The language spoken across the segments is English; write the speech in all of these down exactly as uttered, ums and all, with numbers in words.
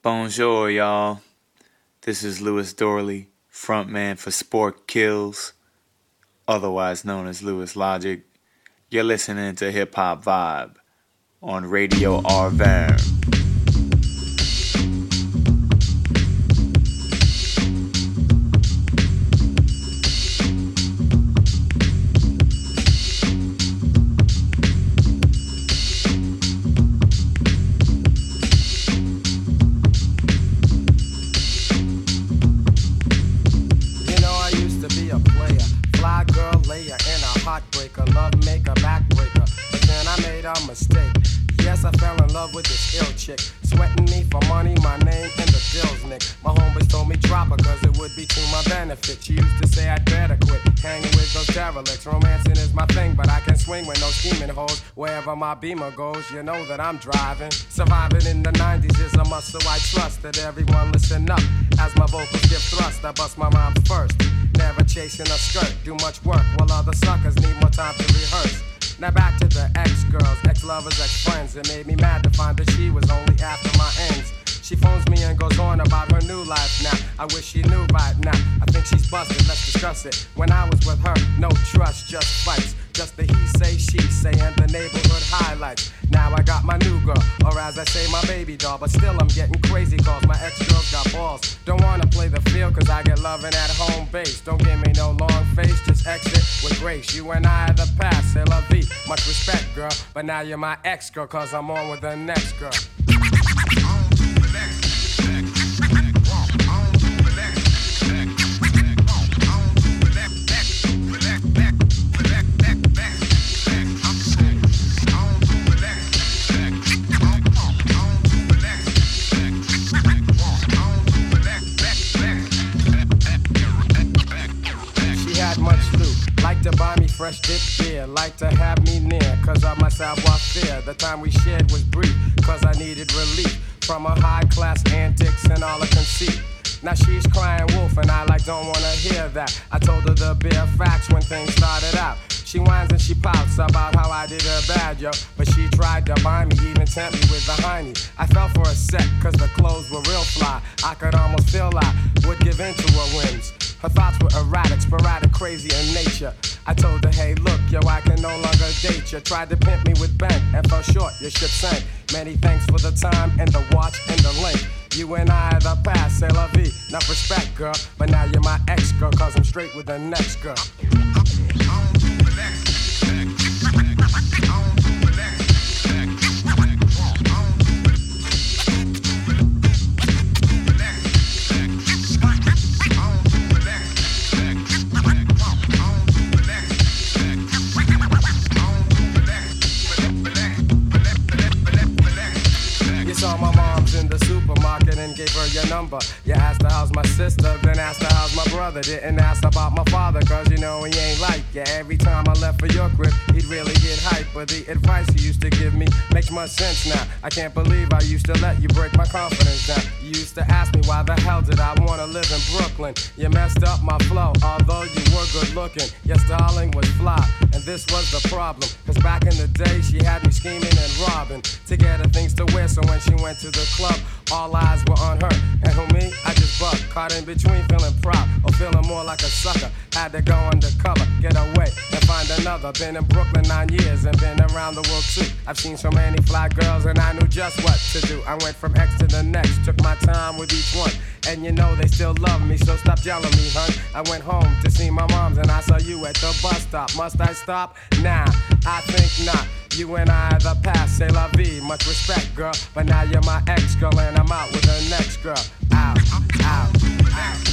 Bonjour, y'all. This is Louis Dorley, frontman for Sport Kills, otherwise known as Louis Logic. You're listening to Hip Hop Vibe on Radio Arverne. Mistake. Yes, I fell in love with this ill chick, sweating me for money, my name in the bills, Nick. My homies told me drop her cause it would be to my benefit. She used to say I'd better quit hanging with those derelicts. Romancing is my thing, but I can swing with no scheming hoes. Wherever my beamer goes, you know that I'm driving. Surviving in the nineties is a must, so I trust that everyone listen up. As my vocals give thrust, I bust my rhymes first. Never chasing a skirt, do much work while other suckers need more time to rehearse. Now back to the ex-girls, ex-lovers, ex-friends. It made me mad to find that she was only after my ends. She phones me and goes on about her new life now. I wish she knew right now. I think she's busted, let's discuss it. When I was with her, no trust, just fights. Just the he say, she say, and the neighborhood highlights. Now I got my new girl, or as I say, my baby doll. But still I'm getting crazy cause my ex-girls got balls. Don't wanna play the field cause I get loving at home base. Don't give me no long face, just exit with grace. You and I are the past, c'est la vie. Much respect, girl, but now you're my ex-girl cause I'm on with the next girl. To buy me fresh dip beer, like to have me near, cause of my savoir-faire. The time we shared was brief, cause I needed relief from her high-class antics and all her conceit. Now she's crying wolf and I like don't wanna hear that. I told her the bare facts when things started out. She whines and she pouts about how I did her bad, yo. But she tried to buy me, even tempt me with the hiney. I fell for a sec, cause the clothes were real fly. I could almost feel I would give in to her whims. Her thoughts were erratic, sporadic, crazy in nature. I told her, hey, look, yo, I can no longer date you. Tried to pimp me with bank and fell short, your ship sank. Many thanks for the time and the watch and the link. You and I are the past, c'est la vie. Enough respect, girl, but now you're my ex-girl, cause I'm straight with the next girl. And gave her your number. You asked her how's my sister, then asked her how's my brother. Didn't ask about my father, cause you know he ain't like you. Every time I left for your crib, he'd really get hype. But the advice you used to give me makes much sense now. I can't believe I used to let you break my confidence down. You used to ask me why the hell did I wanna live in Brooklyn. You messed up my flow, although you were good looking. Your styling was fly, and this was the problem. Cause back in the day, she had me scheming and robbing to get her things to wear. So when she went to the club, all eyes were on her. And who me? I just bucked, caught in between, feeling proud or feeling more like a sucker. Had to go undercover, get away and find another. Been in Brooklyn nine years and been around the world too. I've seen so many fly girls and I knew just what to do. I went from X to the next, took my time with each one. And you know they still love me, so stop yelling me, hun. I went home to see my moms and I saw you at the bus stop. Must I stop? Nah, I think not. You and I are the past, c'est la vie. Much respect, girl, but now you're my ex-girl and I'm out with the next girl. Out, out, out.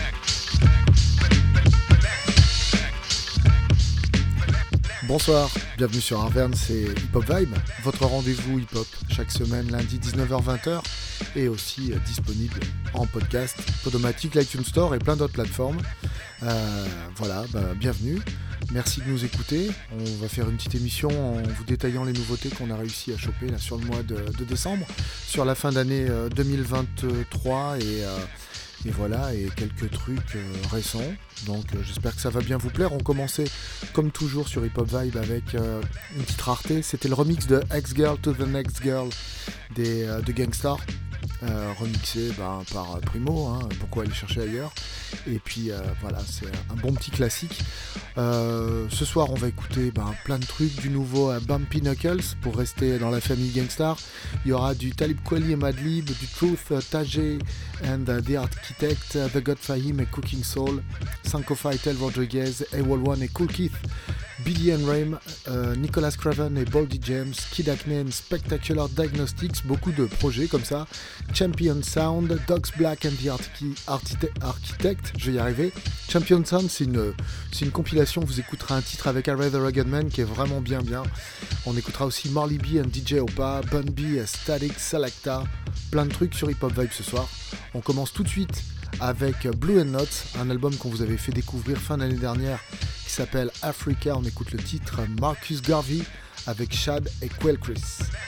Bonsoir, Bienvenue sur Arverne, c'est Hip Hop Vibe, votre rendez-vous hip-hop chaque semaine, lundi dix-neuf heures vingt et aussi euh, disponible en podcast, Podomatic, l'iTunes Store et plein d'autres plateformes. Euh, voilà, bah, bienvenue, merci de nous écouter. On va faire une petite émission en vous détaillant les nouveautés qu'on a réussi à choper là, sur le mois de, de décembre, sur la fin d'année euh, deux mille vingt-trois et... Euh, Et voilà, et quelques trucs euh, récents. Donc euh, j'espère que ça va bien vous plaire. On commençait comme toujours sur Hip Hop Vibe avec euh, une petite rareté. C'était le remix de X-Girl to the Next Girl des, euh, de Gang Starr. Euh, remixé ben, par Primo, hein, pourquoi aller chercher ailleurs. Et puis euh, voilà, c'est un bon petit classique. Euh, ce soir on va écouter ben, plein de trucs, du nouveau à Bumpy Knuckles pour rester dans la famille Gang Starr. Il y aura du Talib Kweli et Madlib, du Truth, uh, Tajay and uh, The Architect, uh, The God Fahim et Cooking Soul, Sankofa et Tel Rodriguez, A W O L one et Cool Keith, Billy and Rame, uh, Nicholas Craven et Boldy James, Kid Acne and Spectacular Diagnostics, beaucoup de projets comme ça. Champion Sound, Dogs Black and the Arti- Archite- Architect, je vais y arriver. Champion Sound, c'est une, c'est une compilation, vous écouterez un titre avec Ray the Rugged Man qui est vraiment bien bien. On écoutera aussi Marley B and D J Opa, Bun B, Static, Selecta, plein de trucs sur Hip Hop Vibe ce soir. On commence tout de suite avec Blue and Nuts, un album qu'on vous avait fait découvrir fin d'année dernière qui s'appelle Africa. On écoute le titre Marcus Garvey avec Shad et Quell Chris.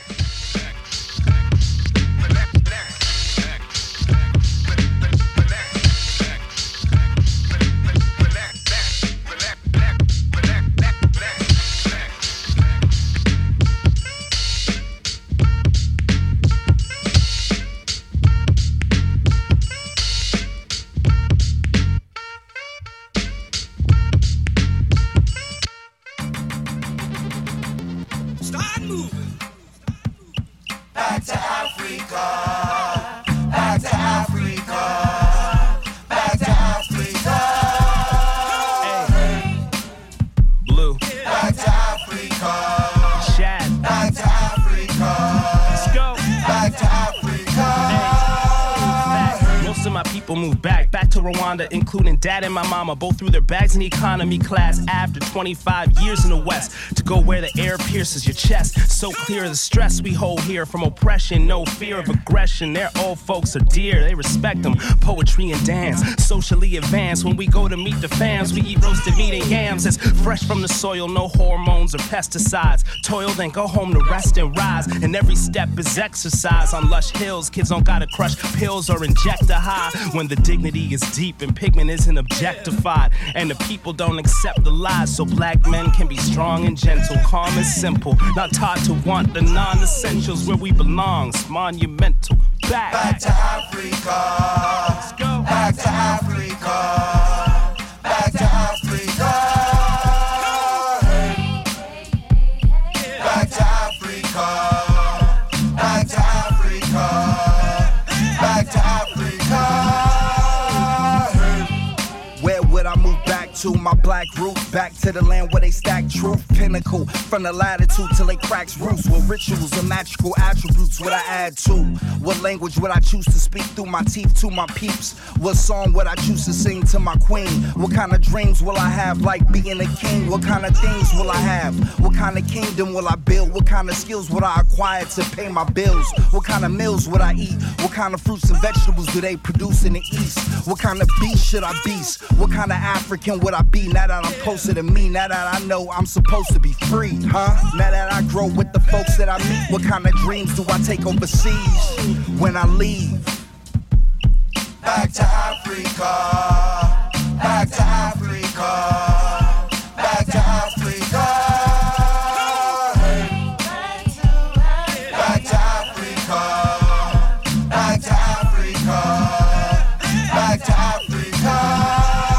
Rwanda, including dad and my mama, both threw their bags in economy class after twenty-five years in the West to go where the air pierces your chest. So clear of the stress we hold here from oppression, no fear of aggression. Their old folks are dear, they respect them. Poetry and dance, socially advanced. When we go to meet the fams, we eat roasted meat and yams. It's fresh from the soil, no hormones or pesticides. Toil, then go home to rest and rise. And every step is exercise. On lush hills, kids don't gotta crush pills or inject a high. When the dignity is deep and pigment isn't objectified, and the people don't accept the lies, so black men can be strong and gentle, calm and simple, not taught to want the non-essentials. Where we belong, it's monumental. Back, back to Africa. Let's go. Back to Africa. Back to Africa. Back to Africa. Back to Africa. Back to Africa. To my black roots, back to the land where they stack truth, pinnacle from the latitude till it cracks roots. With rituals and magical attributes, what I add to? What language would I choose to speak through my teeth to my peeps? What song would I choose to sing to my queen? What kind of dreams will I have like being a king? What kind of things will I have? What kind of kingdom will I build? What kind of skills would I acquire to pay my bills? What kind of meals would I eat? What kind of fruits and vegetables do they produce in the east? What kind of beast should I beast? What kind of African would I be now that I'm closer to me? Now that I know I'm supposed to be free, huh? Now that I grow with the folks that I meet, what kind of dreams do I take overseas when I leave? Back to Africa, back to Africa, back to Africa, back to Africa, back to Africa, back to Africa.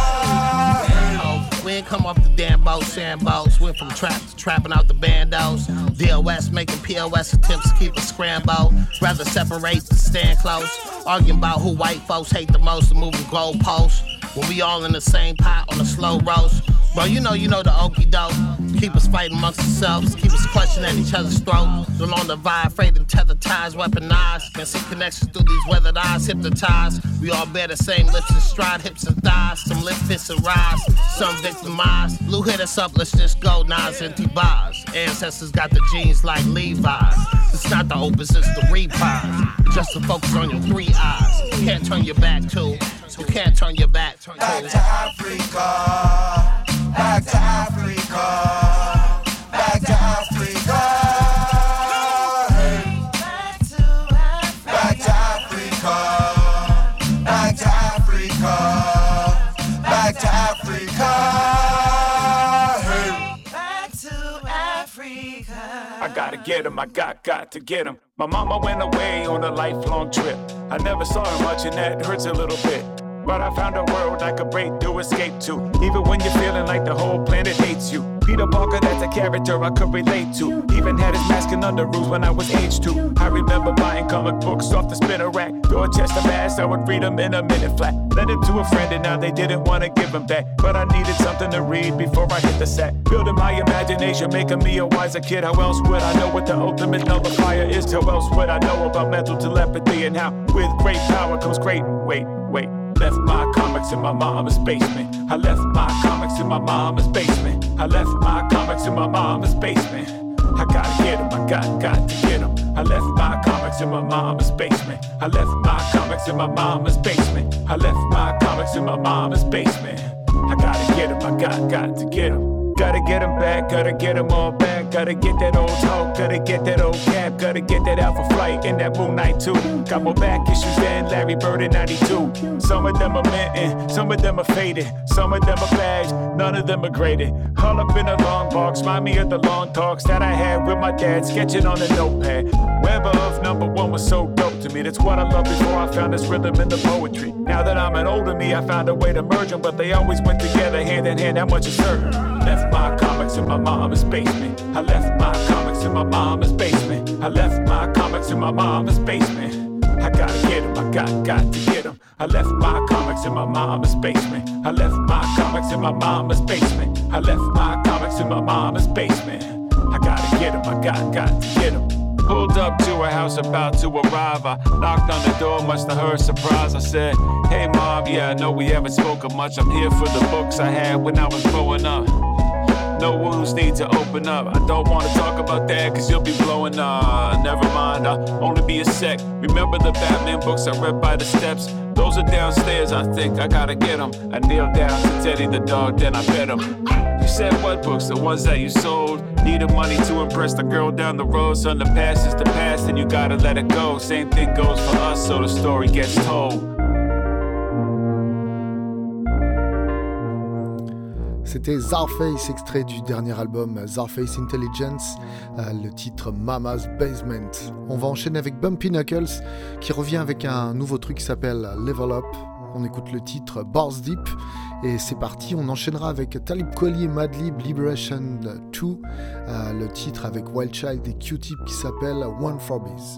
Come off the damn boat, sandboats. Went from trap to trapping out the bandos. D O S making P O S attempts to keep us scrambled. Rather separate than stand close. Arguing about who white folks hate the most and moving goalposts. When we all in the same pot on a slow roast. Bro, you know, you know the okie doke. Keep us fighting amongst ourselves, keep us clutching at each other's throats. No longer vibrate and tether ties, weaponized. Can see connections through these weathered eyes, hypnotized. We all bear the same lips and stride, hips and thighs. Some lift, fists and rise, some victimized. Blue hit us up, let's just go, Nas empty bars. Ancestors got the genes like Levi's. It's not the opus, it's the reprise. Just to focus on your three eyes. You can't turn your back to, you can't turn your back to. Back to Africa, back to Africa. Back to Africa, hey. Back to Africa, back to Africa, back to Africa, back to Africa, hey. Back to Africa. I gotta get him, I got, got to get him. My mama went away on a lifelong trip. I never saw her much and that hurts a little bit. But I found a world I could break through, escape to. Even when you're feeling like the whole planet hates you. Peter Parker, that's a character I could relate to. Even had his mask and underoos when I was age two. I remember buying comic books off the spinner rack. Dorchester, Mass, I would read them in a minute flat. Lent it to a friend and now they didn't want to give them back. But I needed something to read before I hit the sack. Building my imagination, making me a wiser kid. How else would I know what the ultimate nullifier is? How else would I know about mental telepathy and how with great power comes great, wait, wait. Left my comics in my mama's basement. I left my comics in my mama's basement. I left my comics in my mama's basement. I gotta get 'em, I got, got to get 'em. I left my comics in my mama's basement. I left my comics in my mama's basement. I left my comics in my mama's basement. I gotta get 'em, I got, got to get 'em. Gotta get 'em back, gotta get 'em all back. Gotta get that old talk, gotta get that old cap. Gotta get that Alpha Flight and that Moon Knight too. Got more back issues than Larry Bird in ninety-two. Some of them are minting, some of them are faded. Some of them are bagged, none of them are graded. All up in a long box, remind me of the long talks that I had with my dad, sketching on a notepad. Weber of number one was so dope to me. That's what I loved before I found this rhythm in the poetry. Now that I'm an older me, I found a way to merge them, but they always went together hand in hand, that much is certain. Left my comics in my mama's basement. I left my comics in my mama's basement. I left my comics in my mama's basement. I gotta get 'em, I got, got to get 'em. I left my comics in my mama's basement. I left my comics in my mama's basement. I left my comics in my mama's basement. I gotta get 'em, I got, got to get 'em. Pulled up to a house about to arrive. I knocked on the door, much to her surprise. I said, hey mom, yeah, I know we haven't spoken much. I'm here for the books I had when I was growing up. No wounds need to open up. I don't wanna talk about that cause you'll be blowing up. Never mind, I'll only be a sec. Remember the Batman books I read by the steps? Those are downstairs, I think I gotta get them. I kneeled down to Teddy the dog, then I fed him. You said what books? The ones that you sold. Needed money to impress the girl down the road. Son, the past is the past and you gotta let it go. Same thing goes for us, so the story gets told. C'était Czarface, extrait du dernier album Czarface Intelligence, euh, le titre Mama's Basement. On va enchaîner avec Bumpy Knuckles, qui revient avec un nouveau truc qui s'appelle Level Up. On écoute le titre Bars Deep, et c'est parti, on enchaînera avec Talib Kweli et Madlib Liberation deux, euh, le titre avec Wild Child et Q-Tip qui s'appelle One for Biz.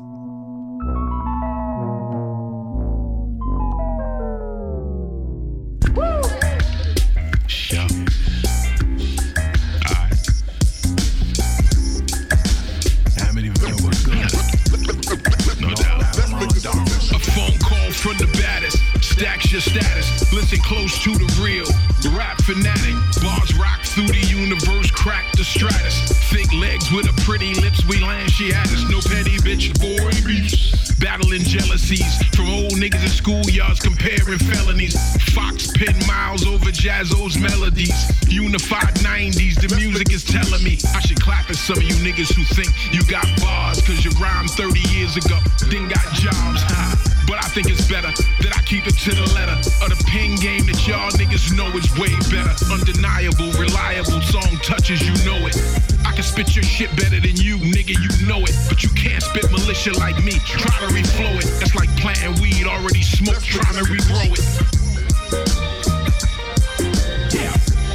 Sure. A phone call from the baddest. Stacks your status. Listen close to the real. Rap fanatic. Bars rock through the universe. Crack the stratus. Thick legs with a pretty lips. We land. She had us. No petty bitch. Boy beefs. Battling jealousies from old niggas in schoolyards comparing felonies. Fox pin miles over Jazzo's melodies. Unified nineties, the music is telling me I should clap at some of you niggas who think you got bars cause you rhymed thirty years ago, then got jobs. But I think it's better that I keep it to the letter of the pen game that y'all niggas know is way better. Undeniable, reliable, song touches, you know it. I can spit your shit better than you, nigga, you know it. But you can't spit militia like me, try to reflow it. That's like planting weed, already smoked, trying to regrow it. Yeah.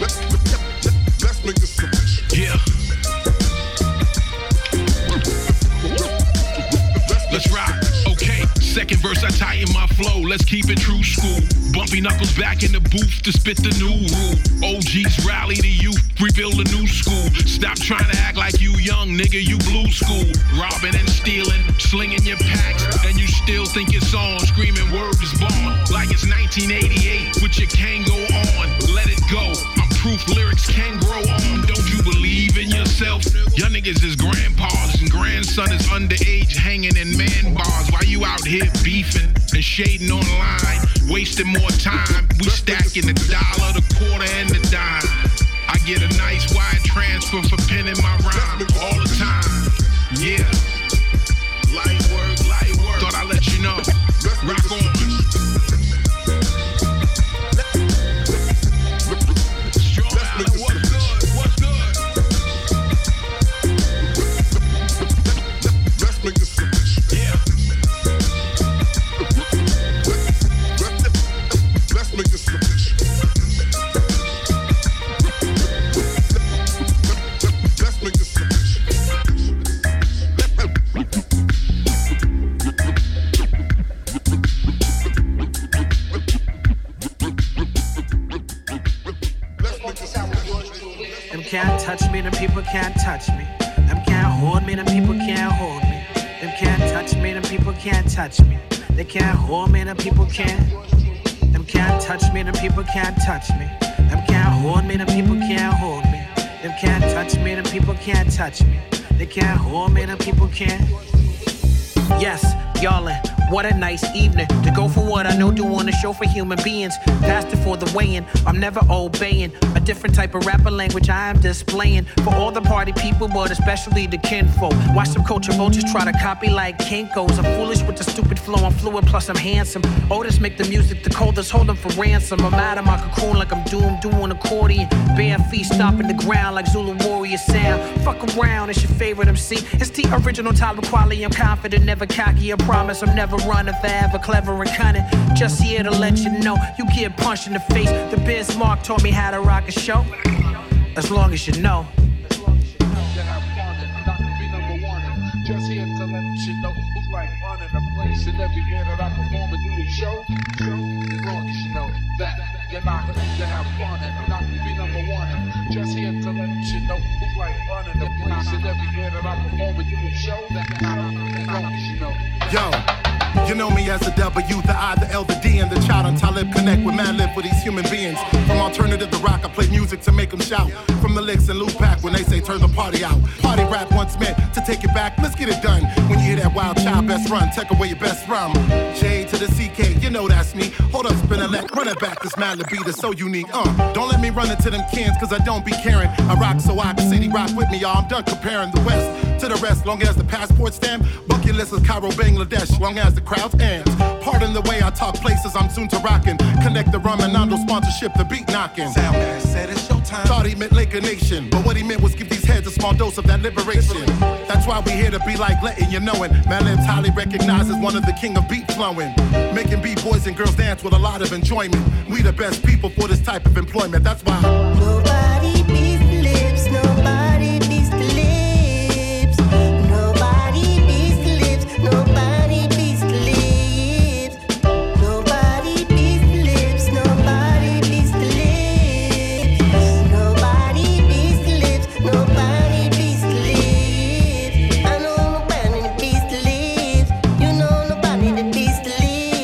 Yeah. Let's ride. Okay, Second verse, I tighten my flow. Let's keep it true school. Bumpy knuckles back in the booth to spit the new rule. O Gs rally the youth, rebuild a new school. Stop trying to act like you young, nigga, you blue school. Robbing and stealing, slinging your packs, and you still think it's on. Screaming word is born, like it's nineteen eighty-eight, with your can go on. Let it go, I'm proof lyrics can grow on. Don't you believe in yourself? Your niggas is grandpas and grandson is underage, hanging in man bars. Why you out here beefing and shading online, wasting more time? We stacking the dollar, the quarter, and the dime. I get a nice wire transfer for penning my rhyme all the time. Yeah, light work, light work. Thought I'd let you know. Rock on. Can't touch me, them people can't touch me. Them can't hold me, them people can't hold me. Them can't touch me, them people can't touch me. They can't hold me, them people can't. Them can't touch me, them people can't touch me. Them can't hold me, them people can't hold me. Them can't touch me, them people can't touch me. They can't hold me, them people can't. Yes, y'allin', what a nice evening to go for what I know, doing a show for human beings. Faster for the weighing, I'm never obeying a different type of rapper language I am displaying for all the party people, but especially the kinfolk. Watch some culture vultures try to copy like Kinkos. I'm foolish with the stupid flow, I'm fluid, plus I'm handsome. Otis make the music the coldest, hold them for ransom. I'm out of my cocoon like I'm doomed, doing accordion. Bare feet stomping the ground like Zulu warrior sound. Fuck around, it's your favorite M C. It's the original Tyler Quali, I'm confident, never cocky, I promise I'm never running forever, clever and cunning. Just here to let you know, you get punched in the face. The Biz Mark taught me how to rock a show. As long as you know. Just here to let you know who's like running the place and every year that I perform and do the show. So, as long as you know that you're not gonna have fun and not be number one. Just here to let you know who's like running the place and every year that I perform and do the show. As long as you know. Yo, you know me as the W, the I, the L, the D, and the child on Talib Connect with Madlib for these human beings. From alternative to rock, I play music to make them shout. From the licks and loop pack when they say turn the party out. Party rap once meant to take it back, let's get it done. When you hear that wild child best run, take away your best rum. J to the C K, you know that's me. Hold up, spin a leg, run it back, this Madlib beat is so unique. Uh, don't let me run into them cans, cause I don't be caring. I rock so I can city rock with me, y'all. I'm done comparing the West to the rest, long as the passport stamp. Bucket list is Cairo, Bangladesh, long as the crowd's ends. Pardon the way I talk places, I'm soon to rockin'. Connect the rum and Nando sponsorship, the beat knockin'. Soundman said it's showtime. Thought he meant Laker Nation, but what he meant was give these heads a small dose of that liberation. That's why we here to be like letting you know it. Madlib's highly recognized as one of the king of beat flowing. Making B-boys and girls dance with a lot of enjoyment. We the best people for this type of employment, that's why. Nobody beats the lips, nobody beats the lips. Nobody beats the lips, nobody beats the lips. Nobody beats the lips, nobody beats the lips. Nobody beats the lips, nobody beats the lips. I know nobody that beats the lips. You know nobody that beats the lips.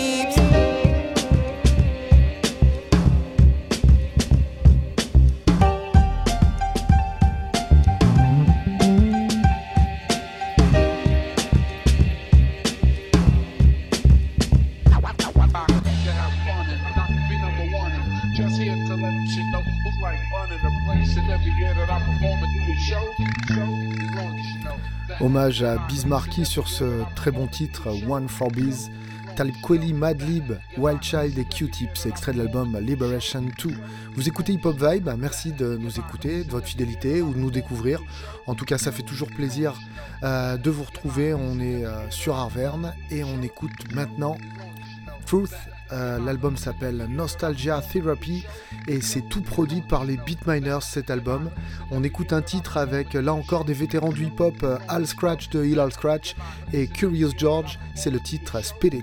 Just here to let you know who's like running the place and every year that I perform and do the show. So, as long as you know that. Hommage à Biz Markie sur ce très bon titre One for Biz. Talib Kweli, Madlib, Wild Child et Q-Tips, extrait de l'album Liberation deux. Vous écoutez Hip Hop Vibe, merci de nous écouter, de votre fidélité ou de nous découvrir. En tout cas, ça fait toujours plaisir euh, de vous retrouver. On est euh, sur Arverne et on écoute maintenant Truth Euh, l'album s'appelle Nostalgia Therapy et c'est tout produit par les Beatminers, cet album. On écoute un titre avec là encore des vétérans du hip-hop, euh, Al Scratch de Hill Al Scratch et Curious George, c'est le titre Spirit.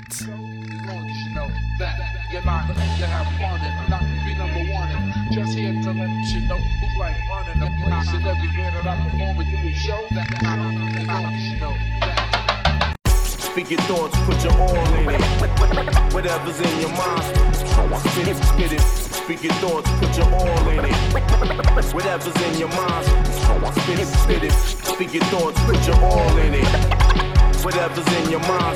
Just here to let you know who's like running the place. And every year that I perform and do a show, that I want you know that. Speak your thoughts, put your all in it. Whatever's in your mind, spit it, spit it. Speak your thoughts, put your all in it. Whatever's in your mind, spit it, spit it. Speak your thoughts, put your all in it. Whatever's in your mind,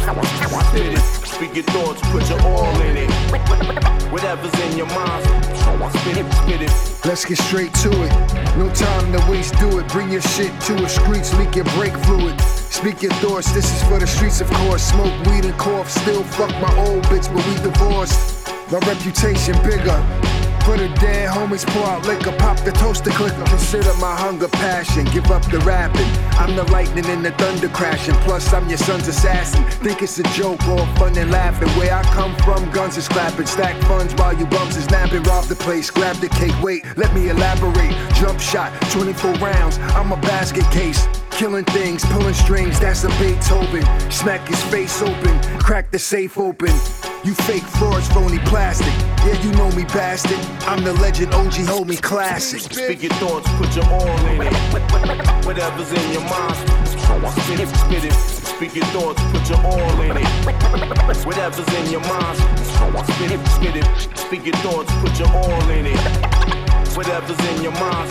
spit it. Speak your thoughts, put your all in it. Whatever's in your mind, spit it, spit it. Let's get straight to it. No time to waste, do it. Bring your shit to a streets, leak your brake fluid. Speak your thoughts, this is for the streets, of course. Smoke weed and cough, still fuck my old bitch, but we divorced. My reputation bigger. For the dead homies, pour out liquor, pop the toaster clicker. Consider my hunger passion, give up the rapping. I'm the lightning and the thunder crashing. Plus I'm your son's assassin. Think it's a joke, all fun and laughing. Where I come from, guns is clapping. Stack funds while you bums is napping. Rob the place, grab the cake, wait, let me elaborate. Jump shot, twenty-four rounds, I'm a basket case. Killing things, pulling strings, that's a Beethoven. Smack his face open, crack the safe open. You fake frauds, phony plastic. Yeah, you know me, bastard. I'm the legend, O G, hold me classic. Speak your thoughts, put your all in it. Whatever's in your mind, spit it, spit it. Speak your thoughts, put your all in it. Whatever's in your mind, spit it, spit it. Speak your thoughts, put your all in it. Whatever's in your mind,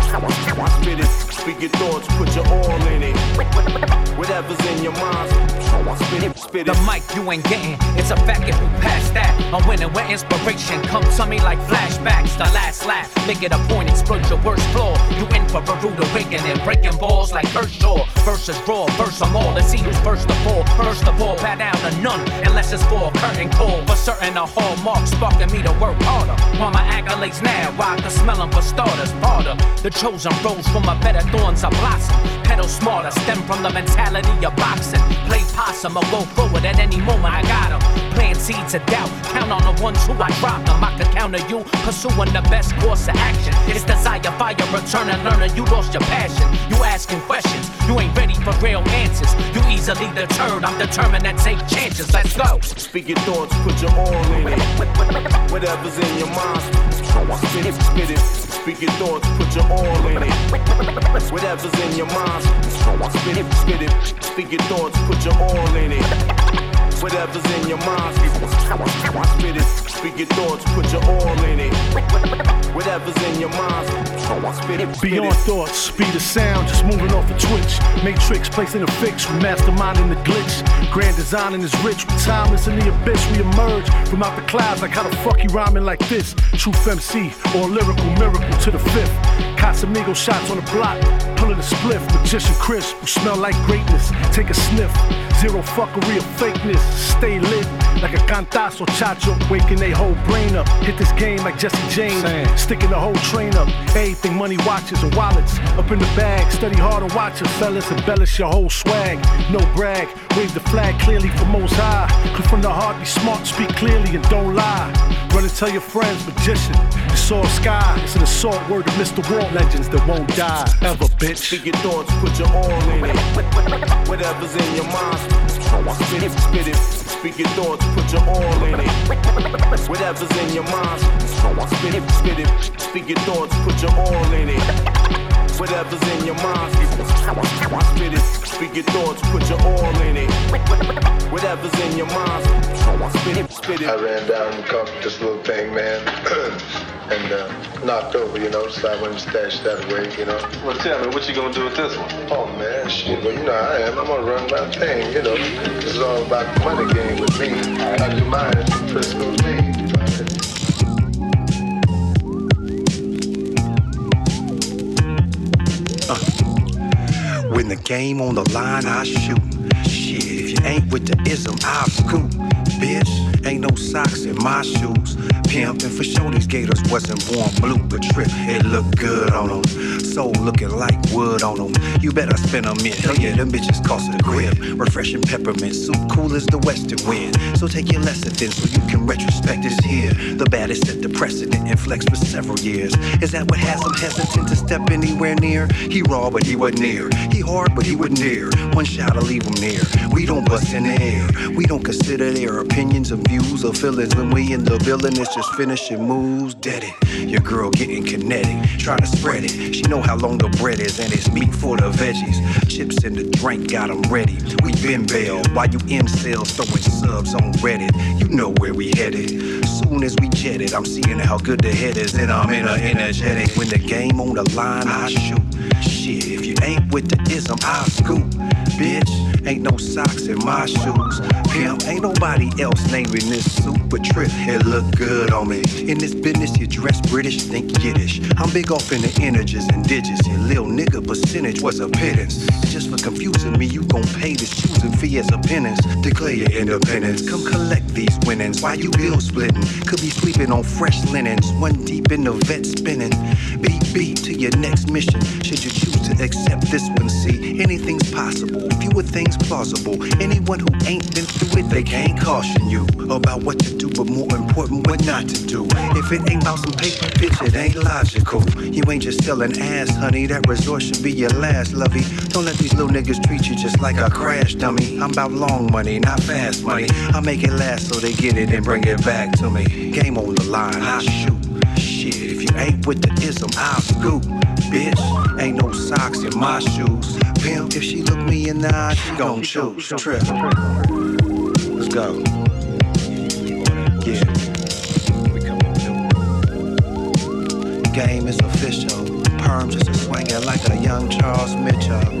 spit it. Speak your thoughts, put your all in it. Whatever's in your mind, spit it, spit it. The mic you ain't getting, it's a fact if you pass that. I'm winning where inspiration comes to me like flashbacks. The last laugh, make it a point, exploit your worst flaw. You in for a rude awakening, breaking balls like Kershaw. Versus raw, verse them all, let's see who's first of all. First of all, bow down to none, unless it's for a curtain call. For certain a hallmark sparking me to work harder. Want my accolades now, while I can smell them for starters. Harder, the chosen rose from a better thorns I blossom. Pedal smarter, stem from the mentality of boxing. Play possum or go forward at any moment, I got them. Plant seeds of doubt, count on the ones who I drop them. I can counter you, pursuing the best course of action. It's desire, fire, return and learner, you lost your passion. You asking questions, you ain't ready for real answers. You easily deterred, I'm determined to take chances, let's go. Speak your thoughts, put your all in it. Whatever's in your mind, spit it, spit it. Speak your thoughts, put your all in it. Whatever's in your mind, spit it, spit it. Speak your thoughts, put your all in it. Whatever's in your mind, spit it. Speak your thoughts, put your all in it. Whatever's in your mind, spit it, spit Beyond it. thoughts, speed of sound, just moving off a twitch. Matrix placing a fix, we masterminding the glitch. Grand designing is rich, with timeless in the abyss. We emerge from out the clouds like how the fuck you rhyming like this. Truth M C, or lyrical miracle to the fifth. Casamigo shots on the block, pulling a spliff. Magician Chris, who smell like greatness. Take a sniff, zero fuckery or fakeness. Stay lit like a cantazo chacho, waking they whole brain up. Hit this game like Jesse James, Same. Sticking the whole train up. Everything money watches and wallets up in the bag. Study hard and watch it, fellas, embellish your whole swag. No brag, wave the flag clearly for Most High. Cause from the heart, be smart, speak clearly and don't lie. Run and tell your friends, magician, you saw a sky. It's an assault word of Mister Walt, legends that won't die ever, bitch. Speak your thoughts, put your all in it. Whatever's in your mind, spit it, spit it. Speak your thoughts, put your all in it. Whatever's in your mind, spit it, spit it. Speak your thoughts, put your all in it. Whatever's in your mind, spit it. Speak your thoughts, put your all in it. Whatever's in your mind, spit it, spit it. I ran down and caught this little thing, man, and uh, knocked over, you know, so I went and stashed that away, you know. Well, tell me, what you gonna do with this one? Oh, man, shit, well, you know how I am. I'm gonna run my thing, you know. This is all about the money game with me. I do mine, Frisco Lee. Uh, when the game on the line, I shoot. Shit, if you ain't with the ism, I'll scoop. Bitch, ain't no socks in my shoes. Pimpin' for sure these gators wasn't born blue, but trip, it looked good on them. Soul looking like wood on them. You better spend a minute. Hell yeah, them bitches cost a grip. Refreshing peppermint soup, cool as the western wind. So take your lesson then so you can retrospect this here. The baddest set the precedent and flex for several years. Is that what has him hesitant to step anywhere near? He raw, but he wasn't near. He hard, but he wasn't near. One shot to leave him near. We don't bust in the air. We don't consider their opinions or views or feelings. When we in the building, it's just finishing moves. Dead it. Your girl getting kinetic, trying to spread it. She know how long the bread is and it's meat for the veggies. Chips in the drink, got them ready. We been bailed while you incels throwing subs on Reddit. You know where we headed. Soon as we jetted, I'm seeing how good the head is, and I'm in a energetic. When the game on the line, I shoot. Shit, if you ain't with the ism, I'll scoop. Bitch, ain't no socks in my shoes. Pimp, ain't nobody else naming this super trip. It look good on me. In this business, you dress British, think Yiddish. I'm big off in the integers and digits. Your little nigga percentage was a pittance. Just for confusing me, you gon' pay this choosing fee as a penance. Declare your independence. Come collect these winnings. Why you bill splitting? Could be sleeping on fresh linens. One deep in the vet spinning. Beat, beat to your next mission. Should you choose to accept this one, see, anything's possible. Fewer things plausible. Anyone who ain't been through it, they can't caution you about what to do, but more important, what not to do. If it ain't about some paper, bitch, it ain't logical. You ain't just selling ass, honey. That resort should be your last, lovey. Don't let these little niggas treat you just like a crash dummy. I'm about long money, not fast money. I make it last so they get it and bring it back to me. Game on the line, I shoot. Shit, if you ain't with the ism, I'll scoop. Bitch, ain't no socks in my shoes. Pimp, if she look me in the eye, she gon' choose. Trip. Let's go. Yeah. Game is official. Perm just a swinging like a young Charles Mitchell.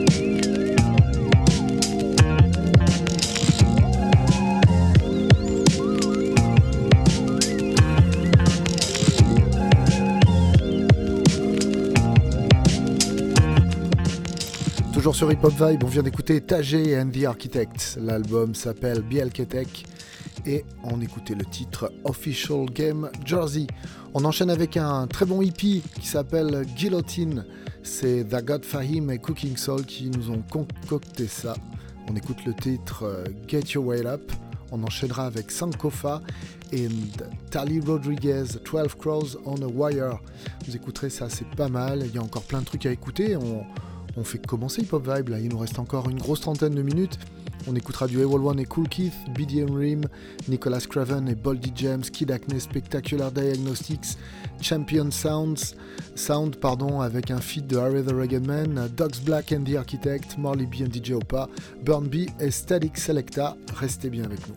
Toujours sur Hip Hop Vibe, on vient d'écouter Tajé and the Architects. L'album s'appelle Bielketek et on écoutait le titre Official Game Jersey. On enchaîne avec un très bon hippie qui s'appelle Guillotine. C'est The God Fahim et Cooking Soul qui nous ont concocté ça. On écoute le titre Get Your Weight Up. On enchaînera avec Sankofa et Tali Rodriguez, twelve Crows on a Wire. Vous écouterez ça, c'est pas mal. Il y a encore plein de trucs à écouter. On... On fait commencer Hip Hop Vibe, là, il nous reste encore une grosse trentaine de minutes. On écoutera du A W O L one et Cool Keith, B D M Rim, Nicholas Craven et Boldy James, Kid Acne, Spectacular Diagnostics, Champion Sounds, Sound pardon, avec un feat de Harry the Rugged Man, Dogs Black and the Architect, Marley B and D J Opa, Burn B et Static Selecta. Restez bien avec nous.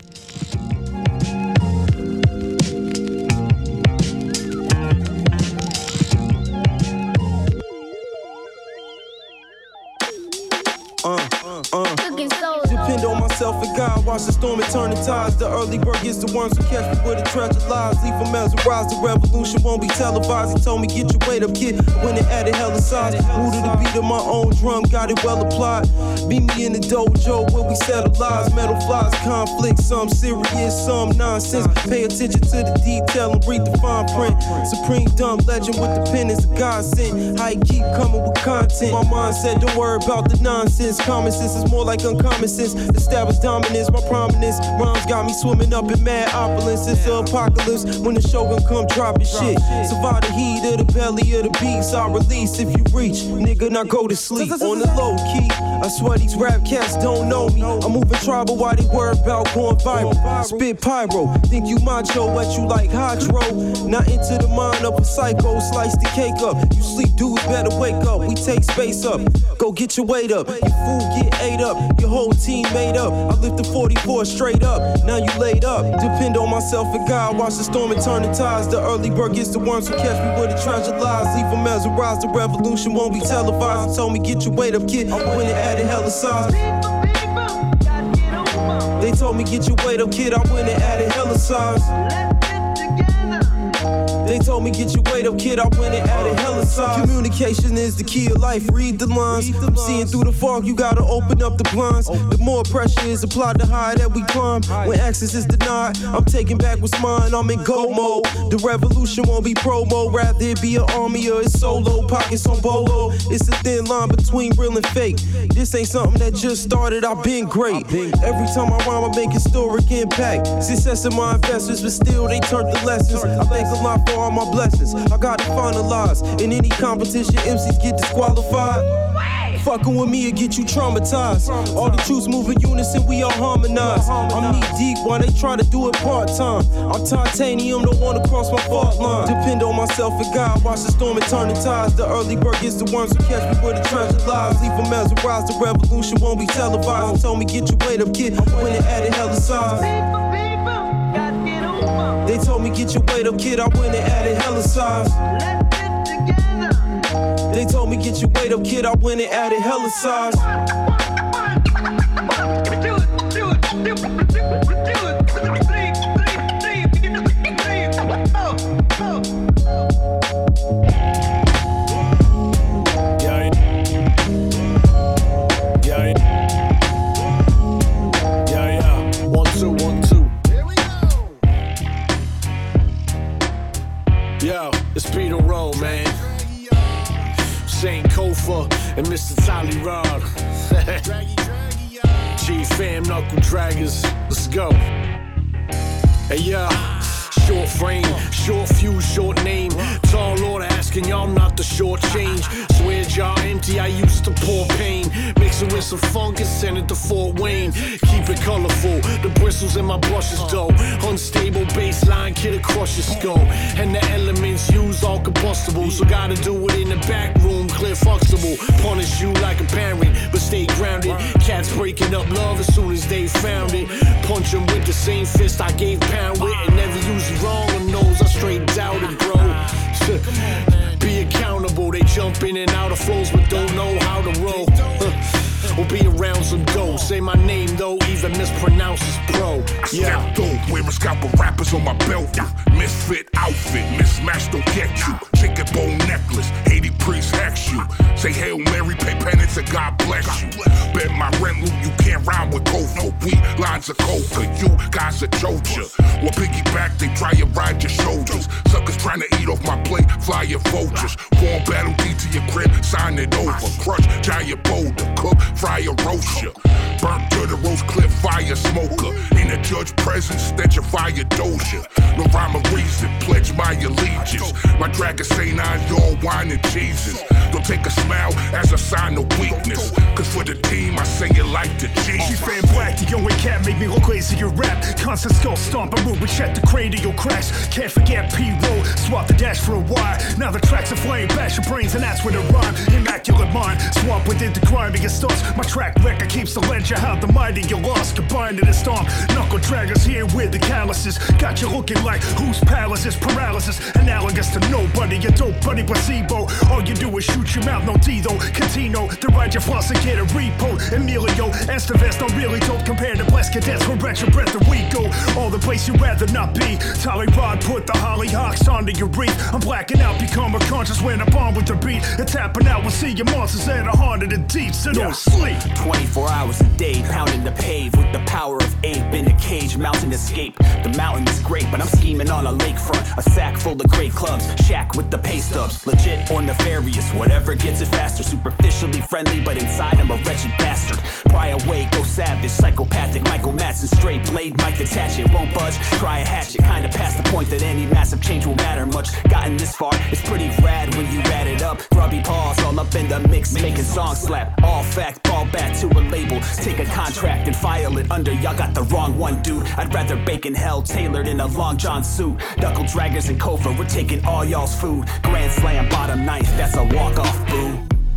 Uh, uh. Depend on myself and God, watch the storm and turn the tides. The early bird gets the worms who catch me where the treasure lies. Leave them mesmerized, the revolution won't be televised. He told me get your weight up, kid, when it added hella size. Rooted the beat of my own drum, got it well applied. Meet me in the dojo where we settle lies. Metal flies, conflict, some serious, some nonsense. Pay attention to the detail and read the fine print. Supreme dumb legend with the pen is a godsend. I keep coming with content. My mind said don't worry about the nonsense. Common sense is more like uncommon sense. Established dominance, my prominence. Rhymes got me swimming up in mad opulence. It's the apocalypse when the shogun come dropping shit. Survive the heat of the belly of the beast. I'll release if you reach, nigga, now go to sleep. On the low key, I swear these rap cats don't know me. I'm moving tribal while they worry about going viral. Spit pyro, think you macho, what you like hydro. Not into the mind of a psycho, slice the cake up. You sleep dudes better wake up, we take space up. Go get your weight up, your food get ate up. Your whole team made up, I lift the forty-four straight up. Now you laid up, depend on myself and God. Watch the storm and turn the tides. The early bird gets the worms who catch me where the treasure lies. Leave them mesmerized, the revolution won't be televised. He told me get your weight up, kid, when it added hella size. They told me get your weight up, kid, I went and added hella size. They told me get your weight up, kid, I went and added hella size. Communication is the key of life, read the lines. I'm seeing through the fog, you gotta open up the blinds. The more pressure is applied, the higher that we climb. When access is denied, I'm taking back what's mine, I'm in go mode. The revolution won't be promo, rather it be an army or it's solo. Pockets on bolo, it's a thin line between real and fake. This ain't something that just started, I've been great. Every time I rhyme, I make historic impact. Success in my investors, but still they turned the lessons. I thank a lot for all my blessings. I got to finalize. In any competition, M Cs get disqualified. Fucking with me, it get you traumatized. All the truths move in unison, we all harmonize. I'm knee deep while they try to do it part time. I'm titanium, don't wanna cross my fault line. Depend on myself and God, watch the storm and turn the tides. The early bird gets the worms who catch me where the treasure lies. Leave them mesmerized, the revolution won't be televised. They told me get your weight up, kid, when it added hella size. They told me get your weight up, kid, I went and added hella size. They told me get your weight up, kid, I went and added hella size. Yo, it's Peter Rowe, man. Saint Kofa and Mister Tolly Rod. G-Fam, Knuckle Draggers, let's go. Hey, yo, short frame, short fuse, short name. Tall order asking y'all not the short change. Swear jar empty, I used to pour pain. Mix it with some funk and send it to Fort Wayne. Keep it colorful, the bristles in my brushes though. Unstable baseline, kid across your skull. And the elements used all combustible. So gotta do it in the back room, clear flexible. Punish you like a parent, but stay grounded. Cats breaking up love as soon as they found it. Punch them with the same fist I gave pound with. And never use it wrong on those, I straight doubted, bro. Be accountable, they jump in and out of flows but don't know how to roll. Or be around some dough. Say my name though, even mispronounce is pro. Yeah, dope, wearing scalpel rappers on my belt. Misfit outfit, mismatch don't get you. Chicken bone necklace, Haiti priest hex you. Say Hail Mary, pay penance and God bless you. Bet my rent loot, you can't rhyme with Kofa. We lines of coca, you guys are Georgia. Or piggyback, they try to ride your shoulders. Suckers trying to eat off my plate, fly your vultures. Form battle D to your crib, sign it over. Crush giant boulder, cook, fry a roast ya. Burnt to the roast clip, fire smoker. In the judge presence, stench of fire doja. No rhyme or reason, pledge my allegiance. My dragon say nine, y'all wine and cheeses. Don't take a smile as a sign of weakness. Cause for the team, I sing it like the Jesus. G-Fam Black, the young cat made me go crazy, your rap. Constant skull stomp, I move and check the cranial cracks. Can't forget P-Roll, swap the dash for a wire. Now the tracks are flame, bash your brains and that's where the rhyme. Immaculate mind, swamp within the grinding starts. My track record keeps the ledger how the mighty you lost. Combined in the storm, knuckle draggers here with the calluses. Got you looking like whose palace is paralysis. Analogous to nobody, you dope buddy placebo. All you do is shoot your mouth, no Tito. Catino, the ride your floss and get a repo. Emilio, Estevez, don't really dope compared to blessed cadets. We're at your breath and we go. All the place you'd rather not be. Tolly Rod put the hollyhocks onto your reef. I'm blacking out, become unconscious when I bomb with the beat. And tapping out, we'll see your monsters at a heart of the deep. So don't sleep. twenty-four hours a day, pounding the pave with the power of ape in a cage, mountain escape. The mountain is great, but I'm scheming on a lakefront. A sack full of great clubs, shack with the pay stubs. Legit or nefarious, whatever gets it faster. Superficially friendly, but inside I'm a wretched bastard. Pry away, go savage, psychopathic. Michael Madsen, straight blade, might detach it, won't budge. Try a hatchet, kinda past the point that any massive change will matter much. Gotten this far, it's pretty rad when you add it up. Grubby paws all up in the mix, making songs slap. All fact, ball back to a label. Take a contract and file it under. Y'all got the wrong one, dude. I'd rather bake in hell, tailored in a long john suit. Knuckle draggers and Kofa, we're taking all y'all's food. Grand slam, bottom ninth, that's a walk-off, boo.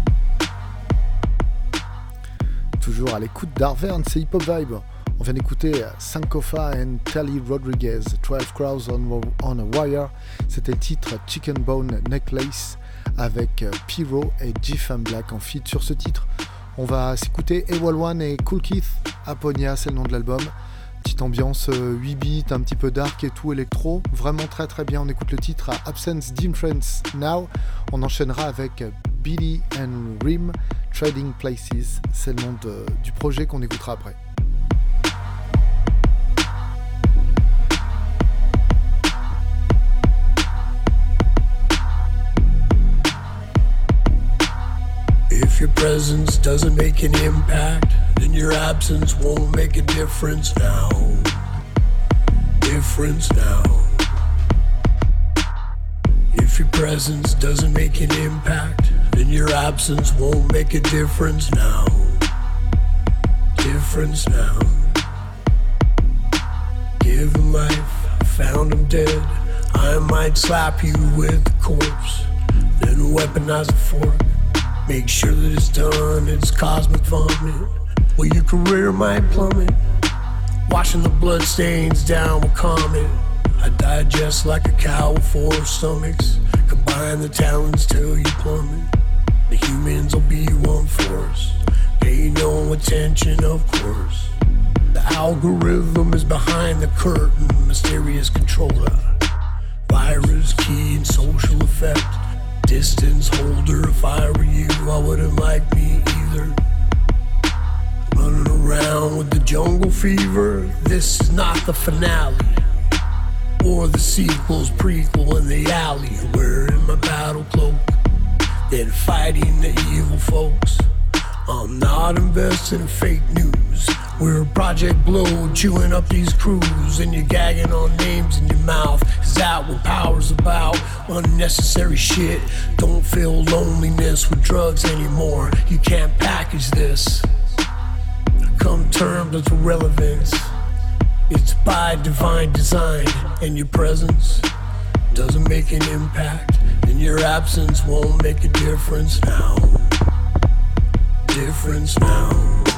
Toujours à l'écoute d'Arverne, c'est Hip Hop Vibe. On vient d'écouter Sankofa and Tally Rodriguez, twelve Crows on, on a Wire. C'était le titre Chicken Bone Necklace avec Pyro et G-Fam Black en feat sur ce titre. On va s'écouter Ewol One et Cool Keith. Aponia, c'est le nom de l'album. petite ambiance euh, huit bits, un petit peu dark et tout, électro. Vraiment très très bien. On écoute le titre à Absence Difference Now. On enchaînera avec Billy and Rim, Trading Places. C'est le nom de, du projet qu'on écoutera après. If your presence doesn't make an impact, then your absence won't make a difference now. Difference now. If your presence doesn't make an impact, then your absence won't make a difference now. Difference now. Give him life, found him dead. I might slap you with the corpse, then weaponize a fork. Make sure that it's done, it's cosmic vomit. Well, your career might plummet, washing the blood stains down with comet. I digest like a cow with four stomachs. Combine the talents till you plummet. The humans will be one force. Pay no attention, of course. The algorithm is behind the curtain, mysterious controller. Virus, key, and social effect. Distance holder, if I were you, I wouldn't like me either. Running around with the jungle fever, this is not the finale. Or the sequel's prequel in the alley, wearing my battle cloak, then fighting the evil folks. I'm not invested in fake news. We're Project Blow, chewing up these crews, and you're gagging on names in your mouth. Is that what power's about? Unnecessary shit. Don't feel loneliness with drugs anymore. You can't package this. Come terms with relevance. It's by divine design, and your presence doesn't make an impact, and your absence won't make a difference now. Difference now.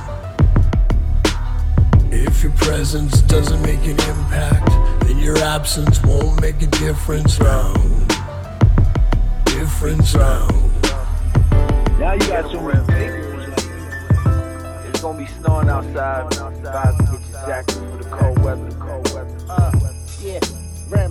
If your presence doesn't make an impact, then your absence won't make a difference now. Difference now. Now you got some real It's gonna be snowing outside. Guys, get your jackets for the cold weather. Cold weather. Uh, yeah, Rem.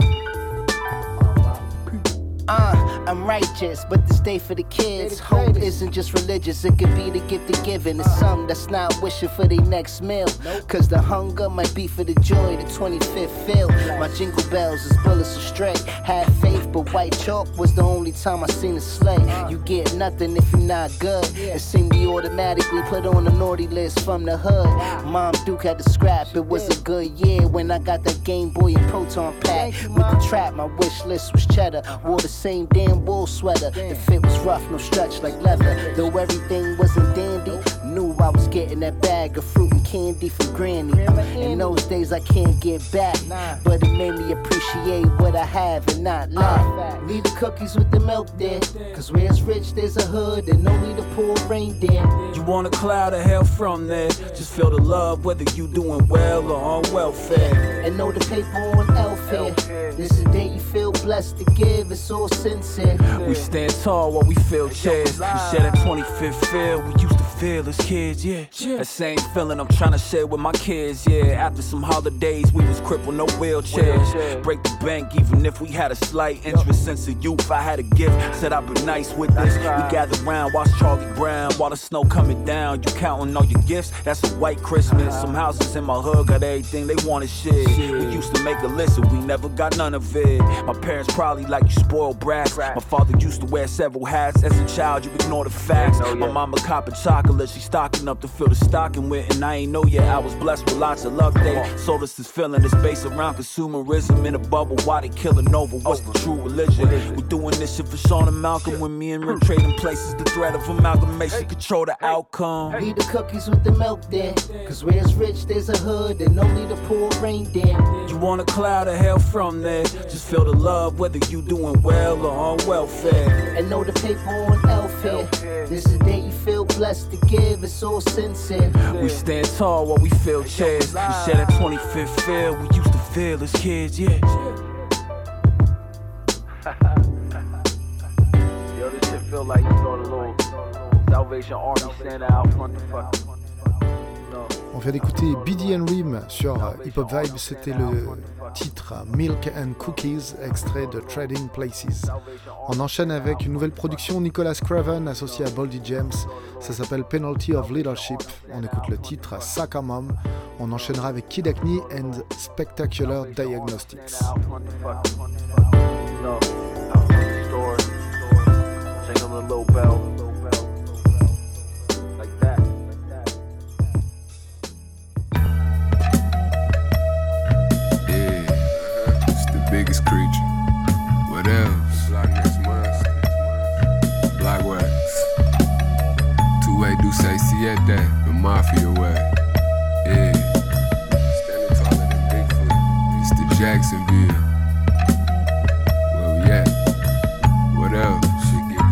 Uh, I'm righteous, but this day for the kids. Hope isn't just religious, it could be the gift of giving. It's some that's not wishing for their next meal. Cause the hunger might be for the joy, the twenty-fifth fill. My jingle bells is bullets astray. Had faith, but white chalk was the only time I seen a sleigh. You get nothing if you're not good. It seemed we automatically put on a naughty list from the hood. Mom Duke had to scrap, it was a good year when I got that Game Boy and Proton pack. With the trap, my wish list was cheddar. Wore the same damn wool sweater. The fit was rough, no stretch like leather. Though everything wasn't dandy, knew I was getting that bag of fruit and candy from Granny. In those days I can't get back, but it made me appreciate what I have and not lack. Leave the cookies with the milk there, cause where it's rich there's a hood and only the poor reindeer. You want a cloud of hell from there, just feel the love whether you doing well or on welfare. And know the paper on elf here. This is the day you feel blessed to give, it's all sincere. We stand tall while we fill chairs. We share that twenty-fifth feel we used to feel as kids, yeah. That same feeling I'm trying to share with my kids, yeah. After some holidays we was crippled, no wheelchairs. Break the bank even if we had a slight interest. Since a youth I had a gift, said I'd be nice with this. We gathered round, watch Charlie Brown while the snow coming down. You counting all your gifts, that's a white Christmas. Some houses in my hood got everything they wanted, shit. We used to make a list and we never got none of it. My parents probably like you spoiled brats. My father used to wear several hats. As a child you ignore the facts. My mama copping chocolate, she stocking up to fill the stocking with. And I ain't know yet I was blessed with lots of luck. They sold us this feeling that's based around consumerism in a bubble. Why they killing over? What's the true religion? We doing this shit for Sean and Malcolm. When me and Rim trading places, the threat of amalgamation control the outcome. Leave the cookies with the milk there, cause where it's rich there's a hood and only the poor reindeer. You want a cloud of hell from there, just feel the love whether you doing well or on welfare. And know the paper on elf here. This is the day you feel blessed to give, it's all sincere. We stand tall while we fill chairs. We share that twenty-fifth feel we used to feel as kids, yeah. Yo, this shit feel like you throw the little Salvation Army Santa out front the fucking. On vient d'écouter B D and Rim sur Hip Hop Vibe, c'était le titre Milk and Cookies, extrait de Trading Places. On enchaîne avec une nouvelle production, Nicholas Craven associé à Boldy James, ça s'appelle Penalty of Leadership. On écoute le titre Saka Mom. On enchaînera avec Kid Acne and Spectacular Diagnostics. Biggest creature. What else? Black next monster. Black wax. Two way do say siete, the mafia way. Yeah. Standing taller than Bigfoot. It's the Jacksonville. Where we at? What else? Shit get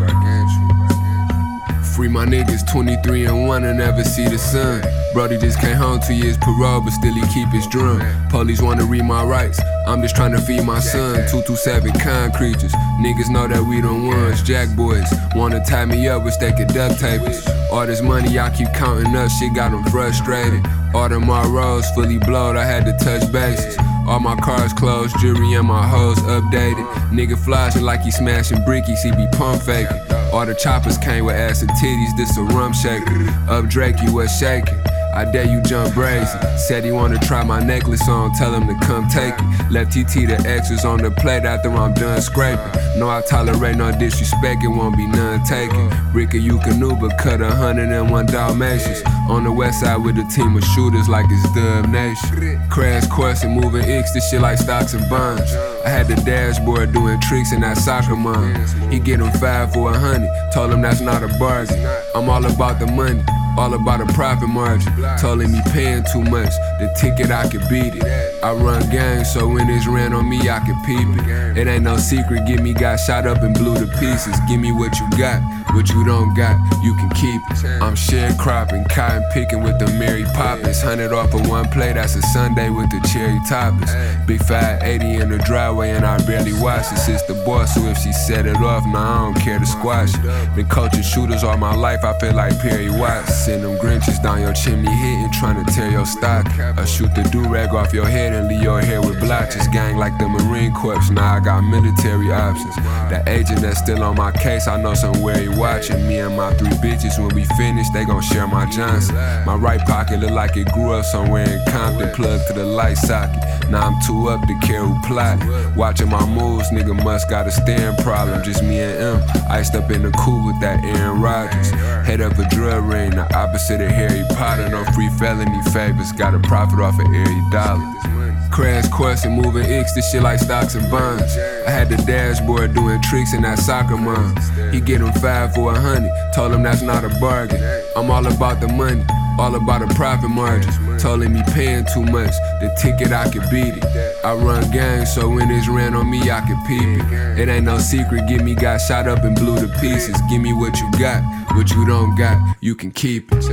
gargantuan. Free my niggas twenty-three and one and never see the sun. Brody just came home two years parole, but still he keep his drum. Police wanna read my rights, I'm just tryna feed my son. two two seven kind creatures, niggas know that we the ones. Jack boys wanna tie me up, wish they could duct tape us. All this money I keep counting up, shit got them frustrated. All them Monroes fully blowed, I had to touch bases. All my cars closed, jewelry and my hoes updated. Nigga flashing like he smashing brickies, he be pump faking. All the choppers came with ass and titties, this a rum shaker. Up Drake, you was shaking. I dare you jump brazen. Said he wanna try my necklace on, tell him to come take it. Left T T the X's on the plate after I'm done scraping. No, I tolerate no disrespect, it won't be none taken. Ricka, you canoe, but cut a hundred and one Dalmatians. On the west side with a team of shooters like it's Dub Nation. Crash course and moving X, this shit like stocks and bonds. I had the dashboard doing tricks in that soccer mom. He get him five for a hundred, told him that's not a bargain. I'm all about the money, all about a profit margin. Told him he paying too much, the ticket I could beat it. I run gangs, so when it's ran on me, I could peep it. It ain't no secret, give me got shot up and blew to pieces. Give me what you got, what you don't got, you can keep it. I'm sharecropping, cotton picking with the Mary Poppins. Hundred off of one plate, that's a Sunday with the cherry toppings. Big five eighty in the driveway and I barely watch it. It's the boss, so if she set it off, nah, I don't care to squash it. Been coaching shooters all my life, I feel like Perry Watts. Send them Grinches down your chimney hitting, trying to tear your stock. I shoot the do-rag off your head and leave your hair with blotches. Gang like the Marine Corps, now I got military options. That agent that's still on my case, I know somewhere he watching. Me and my three bitches, when we finish, they gon' share my Johnson. My right pocket look like it grew up somewhere in Compton, plugged to the light socket. Now I'm too up to care who plot. Watching my moves, nigga must got a staring problem. Just me and him, iced up in the coupe with that Aaron Rodgers. Head up a drug ring, the opposite of Harry Potter. No free felony favors, got a profit off of every dollar. Crash course and moving X, this shit like stocks and bonds. I had the dashboard doing tricks in that soccer mom. He get him five for a hundred, told him that's not a bargain. I'm all about the money, all about a profit margin. Told him he paying too much, the ticket I could beat it. I run gangs, so when it's ran on me, I could peep it. It ain't no secret, give me got shot up and blew to pieces. Give me what you got, what you don't got, you can keep it.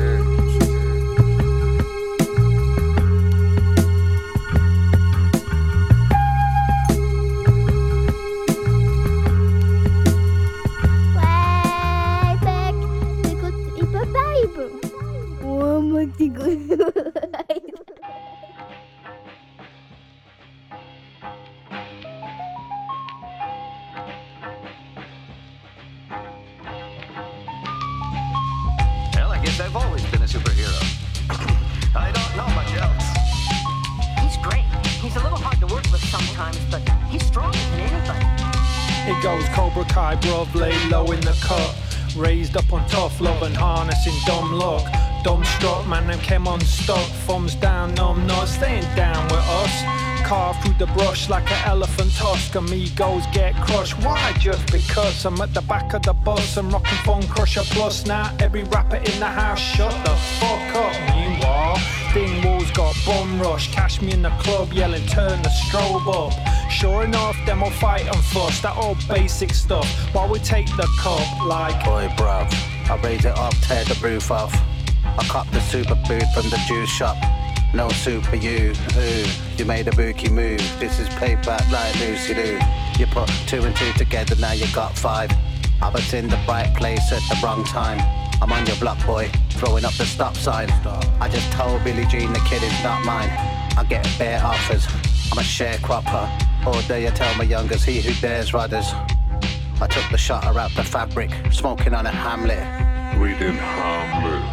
I've always been a superhero. I don't know much else. He's great. He's a little hard to work with sometimes, but he's stronger than anybody. It goes Cobra Kai, bruv, lay low in the cut. Raised up on tough love and harnessing dumb luck. Dumb struck, man, them came unstuck. Thumbs down, no, I'm not staying down with us. Carve through the brush like an elephant tusk. Amigos get crushed. Why? Just because I'm at the back of the bus. I'm rocking Phone Crusher Plus. Now every rapper in the house, shut the fuck up. Meanwhile, Dingwall's got bum rush. Cash me in the club yelling, turn the strobe up. Sure enough, them all fight and fuss. That old basic stuff. While we take the cup like, boy, bruv, I raise it up, tear the roof off. I cop the super food from the juice shop. No super you, ooh, you made a bookie move. This is payback like Lucy Lou. You put two and two together, now you got five. I was in the right place at the wrong time. I'm on your block, boy, throwing up the stop sign. I just told Billie Jean the kid is not mine. I get bare offers, I'm a sharecropper. Or dare you tell my youngers, he who dares rudders. I took the shutter out the fabric, smoking on a Hamlet. Reading Hamlet.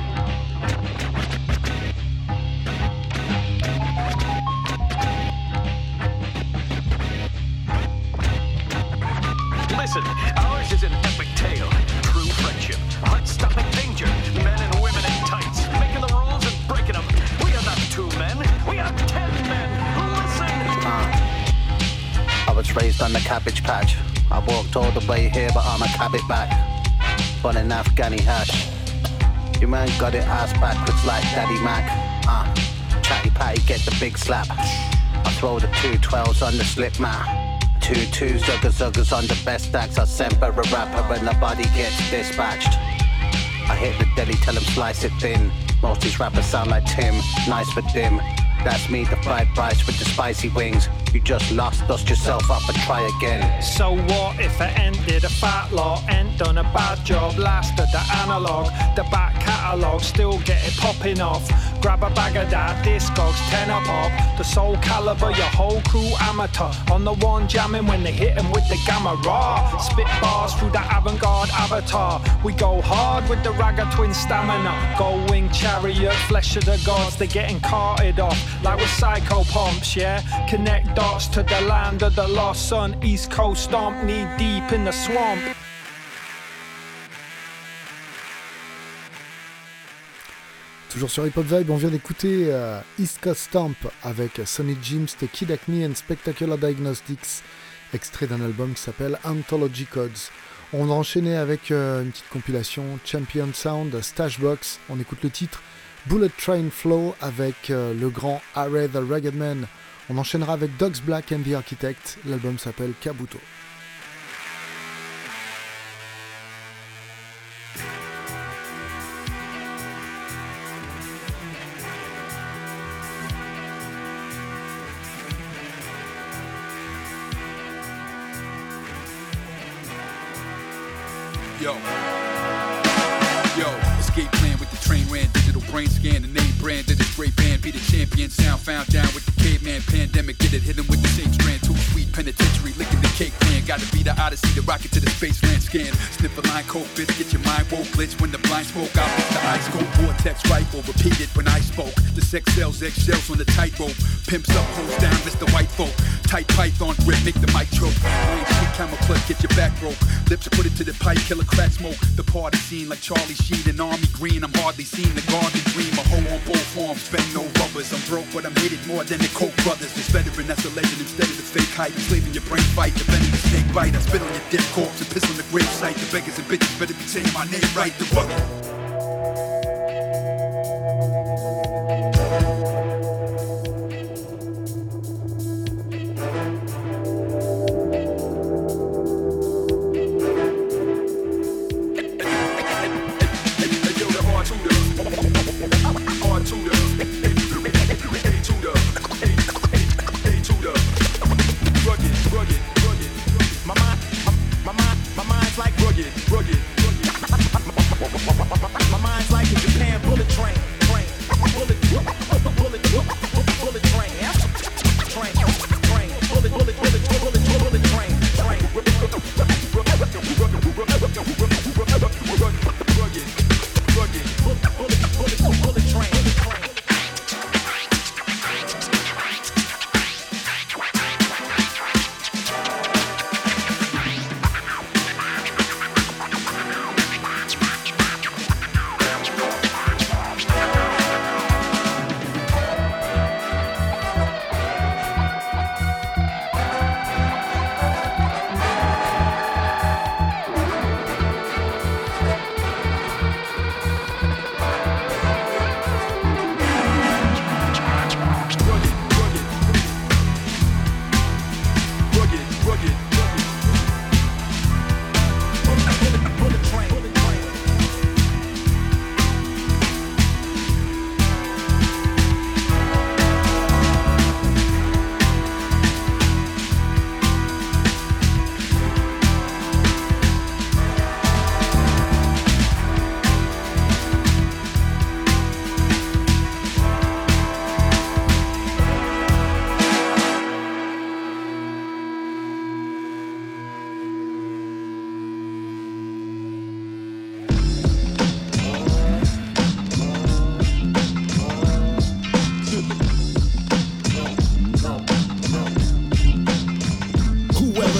Listen, ours is an epic tale. True friendship, heart-stopping danger. Men and women in tights, making the rules and breaking them. We are not two men, we are ten men. Listen! Uh, I was raised on the cabbage patch. I walked all the way here, but I'm a cabbage back. Born in Afghani hash. Your man got it ass backwards like Daddy Mac. Uh, chatty patty, get the big slap. I throw the two twelves on the slip mat. Two two zugga zuggas on the best stacks. I semper a rapper and the body gets dispatched. I hit the deli, tell him slice it thin. Most these rappers sound like Tim, nice but dim. That's me, the fried rice with the spicy wings. You just lost, dust yourself up and try again. So what if it ended a fat lot? Ain't done a bad job, lasted the analog. The back catalogue, still get it popping off. Grab a bag of that, Discogs, tenor pop. The soul caliber, your whole crew amateur. On the one jamming when they hit 'em with the gamma raw. Spit bars through the avant-garde avatar. We go hard with the ragga twin stamina. Gold wing chariot, flesh of the gods, they getting carted off. Like with psycho pumps, yeah? Connect dots to the land of the lost son. East Coast stomp, knee deep in the swamp. Toujours sur Hip Hop Vibe, on vient d'écouter euh, East Coast Stomp avec Sonny Jims, The Kid Acme and Spectacular Diagnostics, extrait d'un album qui s'appelle Anthology Codes. On a enchaîné avec euh, une petite compilation Champion Sound, Stash Box. On écoute le titre Bullet Train Flow avec euh, le grand Harry the Rugged Man. On enchaînera avec Dogs Black and the Architect. L'album s'appelle Kabuto. Yo, yo, escape plan with the train ran, digital brain scan, the name brand, did a spray band, be the champion, sound found down with the caveman, pandemic, did it, hit him with the same strand, too sweet, penitentiary, licking the cake plan, gotta be the Odyssey, the rocket to the spaceland scan, sniff a line, coke, bitch, get your mind woke, glitch when the blind spoke, I'll miss the ice cold, vortex rifle, repeated when I spoke, the sex sells, eggshells on the tightrope, pimps up, hoes down, Mister White folk, tight python grip, make the mic choke, I ain't sweet camel clutch, get your back broke, lips put it to the pipe, killer crack smoke, the party scene like Charlie Sheen and Army Green, I'm hardly seen the garden dream, a hoe on both forms, spend no rubbers, I'm broke but I'm hated more than the Koch brothers, this veteran that's a legend instead of the fake hype, enslaving your brain fight, defending the snake bite, I spit on your dead corpse and piss on the grave site, the beggars and bitches better be saying my name right, the rugged. My mind, my mind's like rugged, rugged, rugged.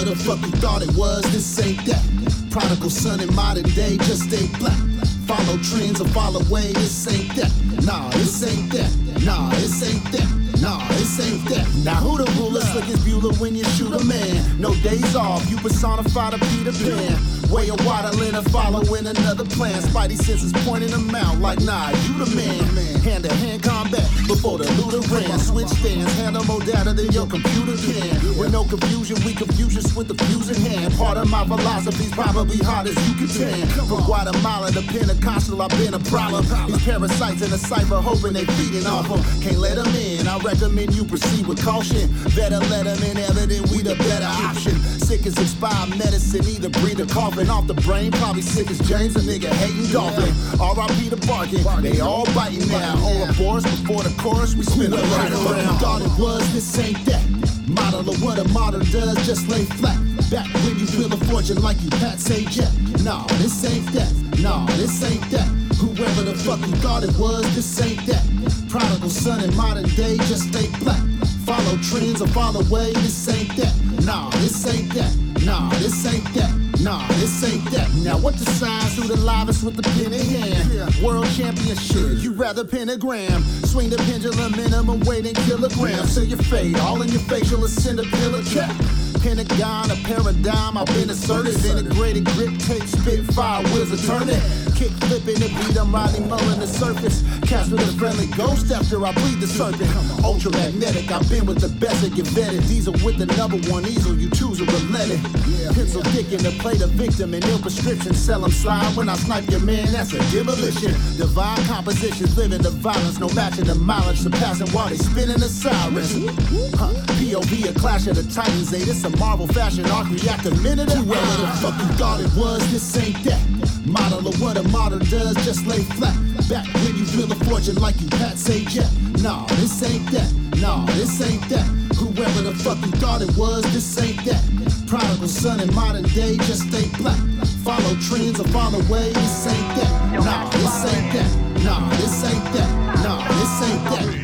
the fuck you thought it was? This ain't that. Prodigal son in modern day, just ain't black. Follow trends or follow way, this ain't that. Nah, this ain't that. Nah, this ain't that. Nah, this ain't that. Now who the ruler? Slick as Bueller when you shoot a man. No days off, you personify the Peter Pan. Way of waddling and following another plan. Spidey senses pointing them out like, nah, you the man. Hand to hand combat before the looter ran. Switch stands, handle more data than your computer can. With no confusion, we confuse us with the fusing hand. Part of my philosophy's probably hard as you can tan. From Guatemala to Pentecostal, I've been a problem. These parasites in the cipher hoping they feeding off them. Can't let them in, I recommend you proceed with caution. Better let them in, evident we the better option. Sick as expired medicine, either breathe or coughing off the brain. Probably sick as James, a nigga hating dolphin. R I P the bargain, they all biting now. All aboard before the chorus, we spin it right around. Thought it was, this ain't that. Model of what a model does, just lay flat. Back when you feel a fortune like you Pat Sajak. Nah, this ain't that. Nah, this ain't that. Whoever the fuck you thought it was, this ain't that. Prodigal son in modern day, just stay black. Follow trends or follow way, this ain't that. Nah, this ain't that. Nah, this ain't that. Nah, this ain't that. Now what the signs? Who the livest with the pen in hand? World championship, you rather pentagram. Swing the pendulum, minimum weight in kilograms. So you fade, all in your facial ascend a pillar cap. Pentagon, a paradigm, I've been asserted. Integrated grip, tape, spit, fire, wheels are turning. Kick flipping the beat, I'm riding mulling the surface. Cast with a friendly ghost after I bleed the serpent. Ultra magnetic, I've been with the best of your vetted. Diesel with the number one easel, you choose a relented. Pencil dick in the play the victim and ill prescription. Sell them slide when I snipe your man, that's a demolition. Divine compositions, living the violence, no matching the mileage, surpassing while they spinning the sirens. Huh. P O V, a clash of the titans, eh? This a Marvel fashion arc reactor minute. Whoever the fuck you thought it was, this ain't that. Model of what a model does, just lay flat. Back when you feel a fortune like you Pat Sajak. Nah, this ain't that. Nah, this ain't that. Whoever the fuck you thought it was, this ain't that. Prodigal son in modern day, just stay black. Follow trends or follow way, this ain't that. Nah, this ain't that. Nah, this ain't that. Nah, this ain't that.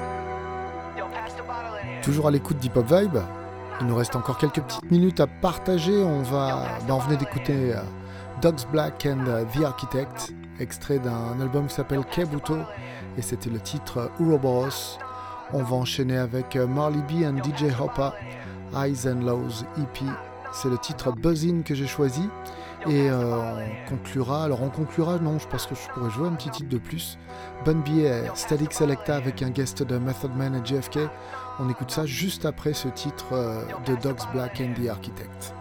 Toujours à l'écoute d'Hip Hop Vibe. Il nous reste encore quelques petites minutes à partager. On va, ben on venait d'écouter uh, Dogs Black and uh, The Architect, extrait d'un album qui s'appelle Kabuto, et c'était le titre uh, Ouroboros. On va enchaîner avec uh, Marley B and D J Hoppa, Highs and Lows E P. C'est le titre Buzzin' que j'ai choisi. Et euh, on conclura, alors on conclura, non, je pense que je pourrais jouer un petit titre de plus. Bun B et Static Selecta avec un guest de Method Man et J F K. On écoute ça juste après ce titre euh, de Dogs Black and The Architect.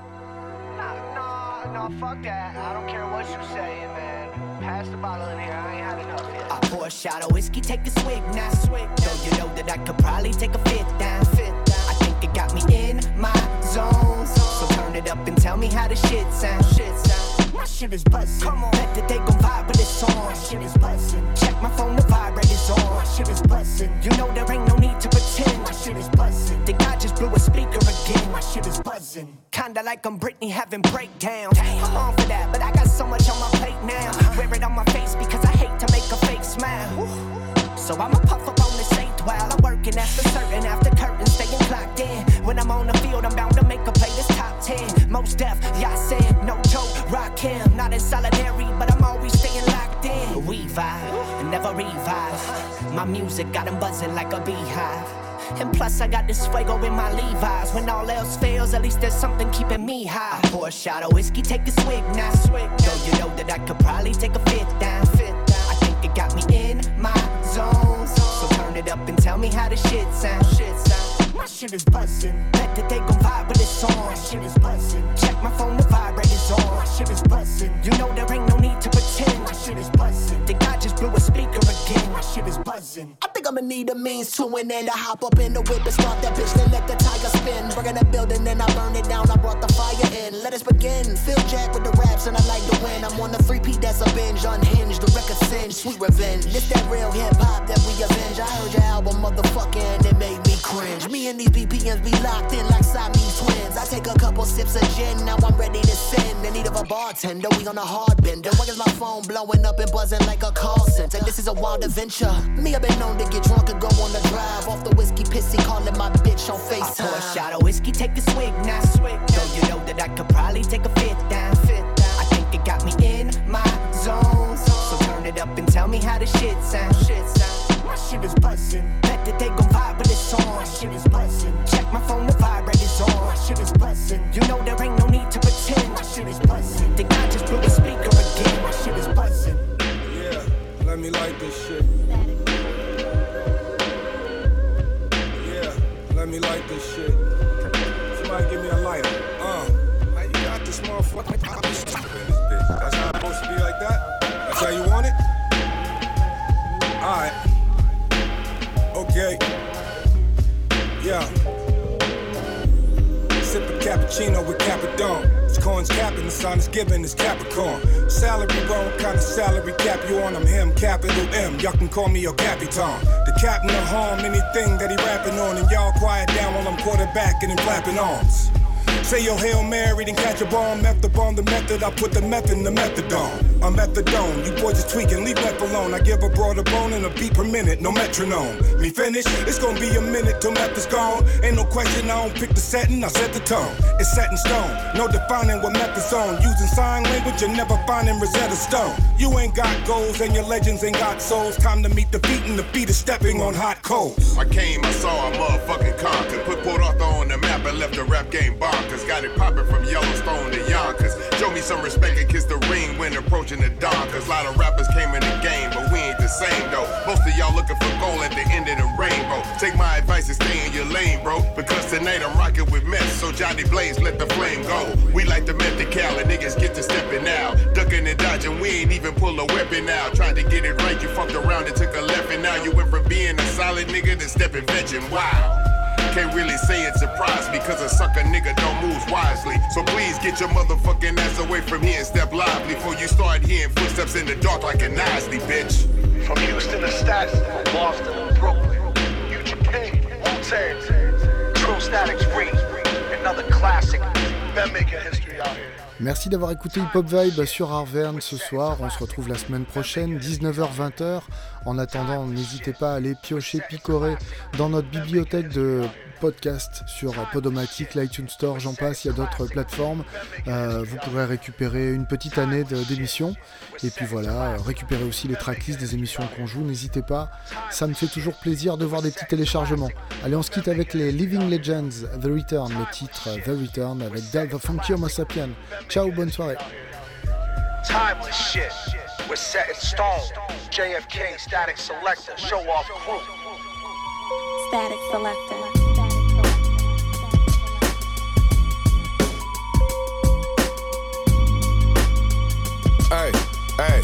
No, fuck that. I don't care what you say, man. Pass the bottle in here. I ain't had enough yet. I pour a shot of whiskey, take a swig now. Swig. Though you know that I could probably take a fit down. Fit down. I think it got me in my zone. So turn it up and tell me how the shit sound. Shit sound. My shit is buzzing. Come on. Bet that they gon' vibe with this song. My shit is buzzing. Check my phone, the vibrate is on. My shit is buzzing. You know there ain't no need to pretend. My shit is buzzing. Think I just blew a speaker again. My shit is buzzing. Kinda like I'm Britney having breakdowns. I'm on for that, but I got so much on my plate now. Wear it on my face because I hate to make a fake smile. So I'ma puff up on this eighth while I'm working, that's for certain. After curtains, staying clocked in. When I'm on the field, I'm bound to make a play this top ten. Most deaf, yeah I said, no joke, rock him. Not in solitary, but I'm always staying locked in. We vibe, and never revive. My music got them buzzing like a beehive. And plus I got this fuego in my Levi's. When all else fails, at least there's something keeping me high. I pour a shot of whiskey, take a swig now. Swig. Though you know that I could probably take a fit down. Fit down. I think it got me in my zone. So turn it up and tell me how the shit sound. Shit sound. My shit is buzzing. Bet that they gon' vibe with this song. My shit is buzzing. Check my phone, the vibrate is on. My shit is buzzing. You know there ain't no need to pretend. My shit is buzzing. Think I just blew a speaker again. My shit is buzzing. I think I'ma need a means to an end. I hop up in the whip and start that bitch, then let the tiger spin. Bring the building, then I burn it down. I brought the fire in. Let us begin. Phil Jack with the raps, and I like to win. I'm on the three-P, that's a binge. Unhinged, the record singe, sweet revenge. This that real hip-hop that we avenge. I heard your album, motherfucker, and it made me cringe. Me and these B P Ms be locked in like Siamese twins. I take a couple sips of gin, now I'm ready to sin. In need of a bartender, we on a hard bender. Why is my phone blowing up and buzzing like a call center? This is a wild adventure. Me, I've been known to get drunk and go on the drive. Off the whiskey pissy, calling my bitch on FaceTime. I pour a shot of whiskey, take a swig now. Though you know that I could probably take a fit down. I think it got me in my zone. So turn it up and tell me how the shit sound. My shit is buzzing. Bet that they gon' vibe with this song. My shit is buzzing. Check my phone, the vibrate is on. My shit is buzzing. You know there ain't no need to pretend. My shit is buzzing. Think I just blew the speaker again. My shit is buzzing. Yeah, let me light this shit. Yeah, let me light this shit. Somebody give me a lighter. Uh, how you got this motherfucker? That's how it's supposed to be like that? That's how you want it? Alright. Okay. Yeah. Sip a cappuccino with Capadon. It's corn's capping, the sun is giving, it's Capricorn. Salary wrong, kind of salary cap you on, I'm him, capital M. Y'all can call me your Capitan. The captain of harm, anything that he rapping on. And y'all quiet down while I'm quarterbacking and flapping arms. Say your Hail Mary, then catch a bomb. Method bomb the method, I put the method in the methadone. I'm methadone, you boys is tweaking, leave meth alone. I give a broad a bone and a beat per minute, no metronome. Me finish, it's gonna be a minute till meth is gone. Ain't no question, I don't pick the setting, I set the tone. It's set in stone, no defining what meth is on. Using sign language, you're never finding Rosetta Stone. You ain't got goals and your legends ain't got souls. Time to meet the feet and the feet is stepping on hot coals. I came, I saw a motherfucking conquer. Put Port Arthur on the map and left the rap game bonkers. Got it poppin' from Yellowstone to Yonkers. Show me some respect and kiss the ring when approaching the dawn. Cause a lot of rappers came in the game, but we ain't the same though. Most of y'all looking for gold at the end of the rainbow. Take my advice and stay in your lane, bro. Because tonight I'm rocking with meth, so Johnny Blaze let the flame go. We like the Method-Cal and niggas get to stepping now. Ducking and dodging, we ain't even pull a weapon out. Tried to get it right, you fucked around and took a left, and now you went from being a solid nigga to stepping veteran. Wow. Can't really say it surprised me, cause a sucker nigga don't move wisely. So please get your motherfucking ass away from here and step lively before you start hearing footsteps in the dark like an Isley, bitch. From Houston to Staten, from Boston to Brooklyn, U G K, Wu-Tang, True Static's free, another classic, been making history out here. Merci d'avoir écouté Hip Hop Vibe sur Arverne ce soir. On se retrouve la semaine prochaine, dix-neuf heures vingt. En attendant, n'hésitez pas à aller piocher, picorer dans notre bibliothèque de podcasts sur Podomatic, l'iTunes Store, j'en passe, il y a d'autres plateformes. Euh, vous pourrez récupérer une petite année de, d'émissions. Et puis voilà, récupérer aussi les tracklists des émissions qu'on joue. N'hésitez pas, ça me fait toujours plaisir de voir des petits téléchargements. Allez, on se quitte avec les Living Legends, The Return, le titre The Return avec Dave the Funky Homo Sapien. Ciao, bonne soirée. Timeless shit, we're set in stone. J F K, Static Selector, show off crew. Static Selector. Hey, hey.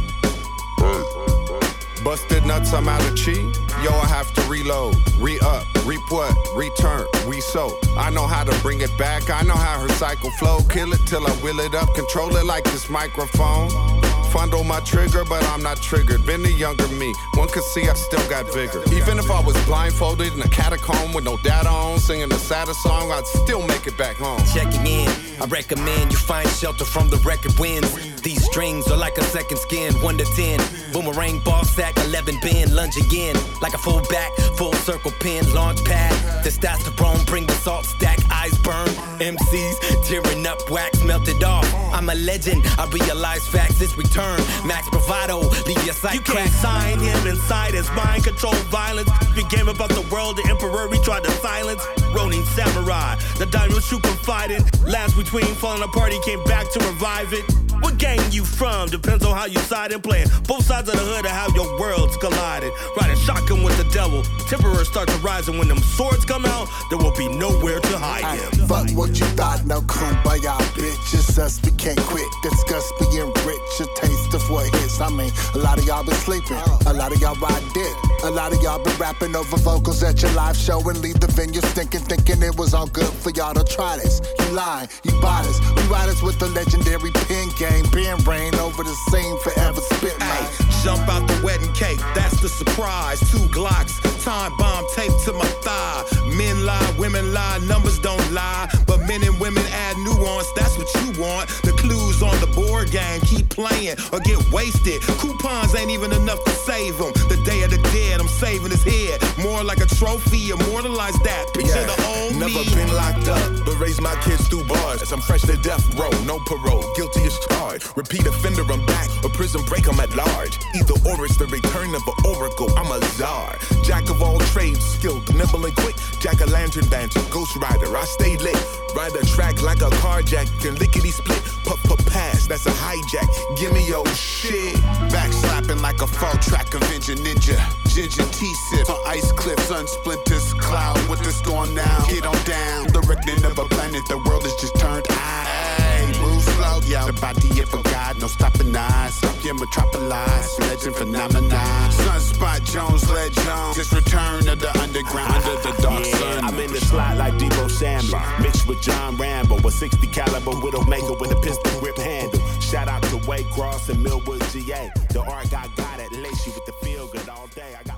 Busted nuts, I'm out of chi. Yo, I have to reload, re-up, reap what, return, re-sow. I know how to bring it back, I know how her cycle flow. Kill it till I wheel it up, control it like this microphone. Fondle my trigger, but I'm not triggered. Been the younger me, one could see I still got vigor. Even if I was blindfolded in a catacomb with no data on, singing a sadder song, I'd still make it back home. Checking in, I recommend you find shelter from the record winds. These strings are like a second skin, one to ten. Boomerang ball sack, eleven bend, lunge again. Like a full back, full circle pin, launch pad. Testosterone, bring the salt stack, eyes burn. M Cs tearing up, wax melted off. I'm a legend, I realize facts, this return. Max bravado, leave your sight. You can't sign him inside his mind control violence. Became about the world, the emperor he tried to silence. Ronin samurai, the diamonds you confide in. Last between falling apart, he came back to revive it. What gang you from? Depends on how you side and playing. Both sides of the hood of how your worlds collided. Riding shotgun with the devil. Temperors start to rise, and when them swords come out, there will be nowhere to hide I, him. Fuck what you thought, no kumbaya, bitch. It's us, we can't quit. Discuss being rich, a taste of what hits. I mean, a lot of y'all been sleeping. A lot of y'all ride dick. A lot of y'all been rapping over vocals at your live show and leave the venue stinking, thinking it was all good for y'all to try this. You lying, you buy this. We ride us with the legendary pen game. Being rain over the scene, forever spit, mate. Jump out the wedding cake, that's the surprise. Two Glocks, time bomb taped to my thigh. Men lie, women lie, numbers don't lie. But men and women add nuance, that's what you want. The clues on the board game. Keep playing or get wasted. Coupons ain't even enough to save them. The day of the dead, I'm saving his head. More like a trophy, immortalize that. Picture Yeah, the old never me. been locked up, but raised my kids through bars. As I'm fresh to death row, no parole, guilty as charged. Repeat offender, I'm back, or prison break, I'm at large. Either or it's the return of an oracle, I'm a czar. Jack of all trades, skilled, nimble and quick. Jack-o'-lantern banter, ghost rider, I stay lit. Ride a track like a carjack, then lickety split. Puff, puff, pass, that's a hijack. Give me your shit. Back slapping like a fall track Avenger Ninja. Ginger T-sip on ice cliffs, sun splinters, cloud with the storm now. Get on down, the reckoning of a planet, the world is just turned eye. Hey, move slow, yo. The body of a god, no stopping eyes. Stop your metropolis, legend phenomenon. Sunspot Jones, led Jones. Just return of the underground, under the dark Yeah, sun. I'm in the slot like Debo Samuel, mixed with John Rambo, a sixty caliber Widowmaker with a pistol grip handle. Shout out to Waycross and Millwood, G A. The art I got it, lace you with the feel good all day. I got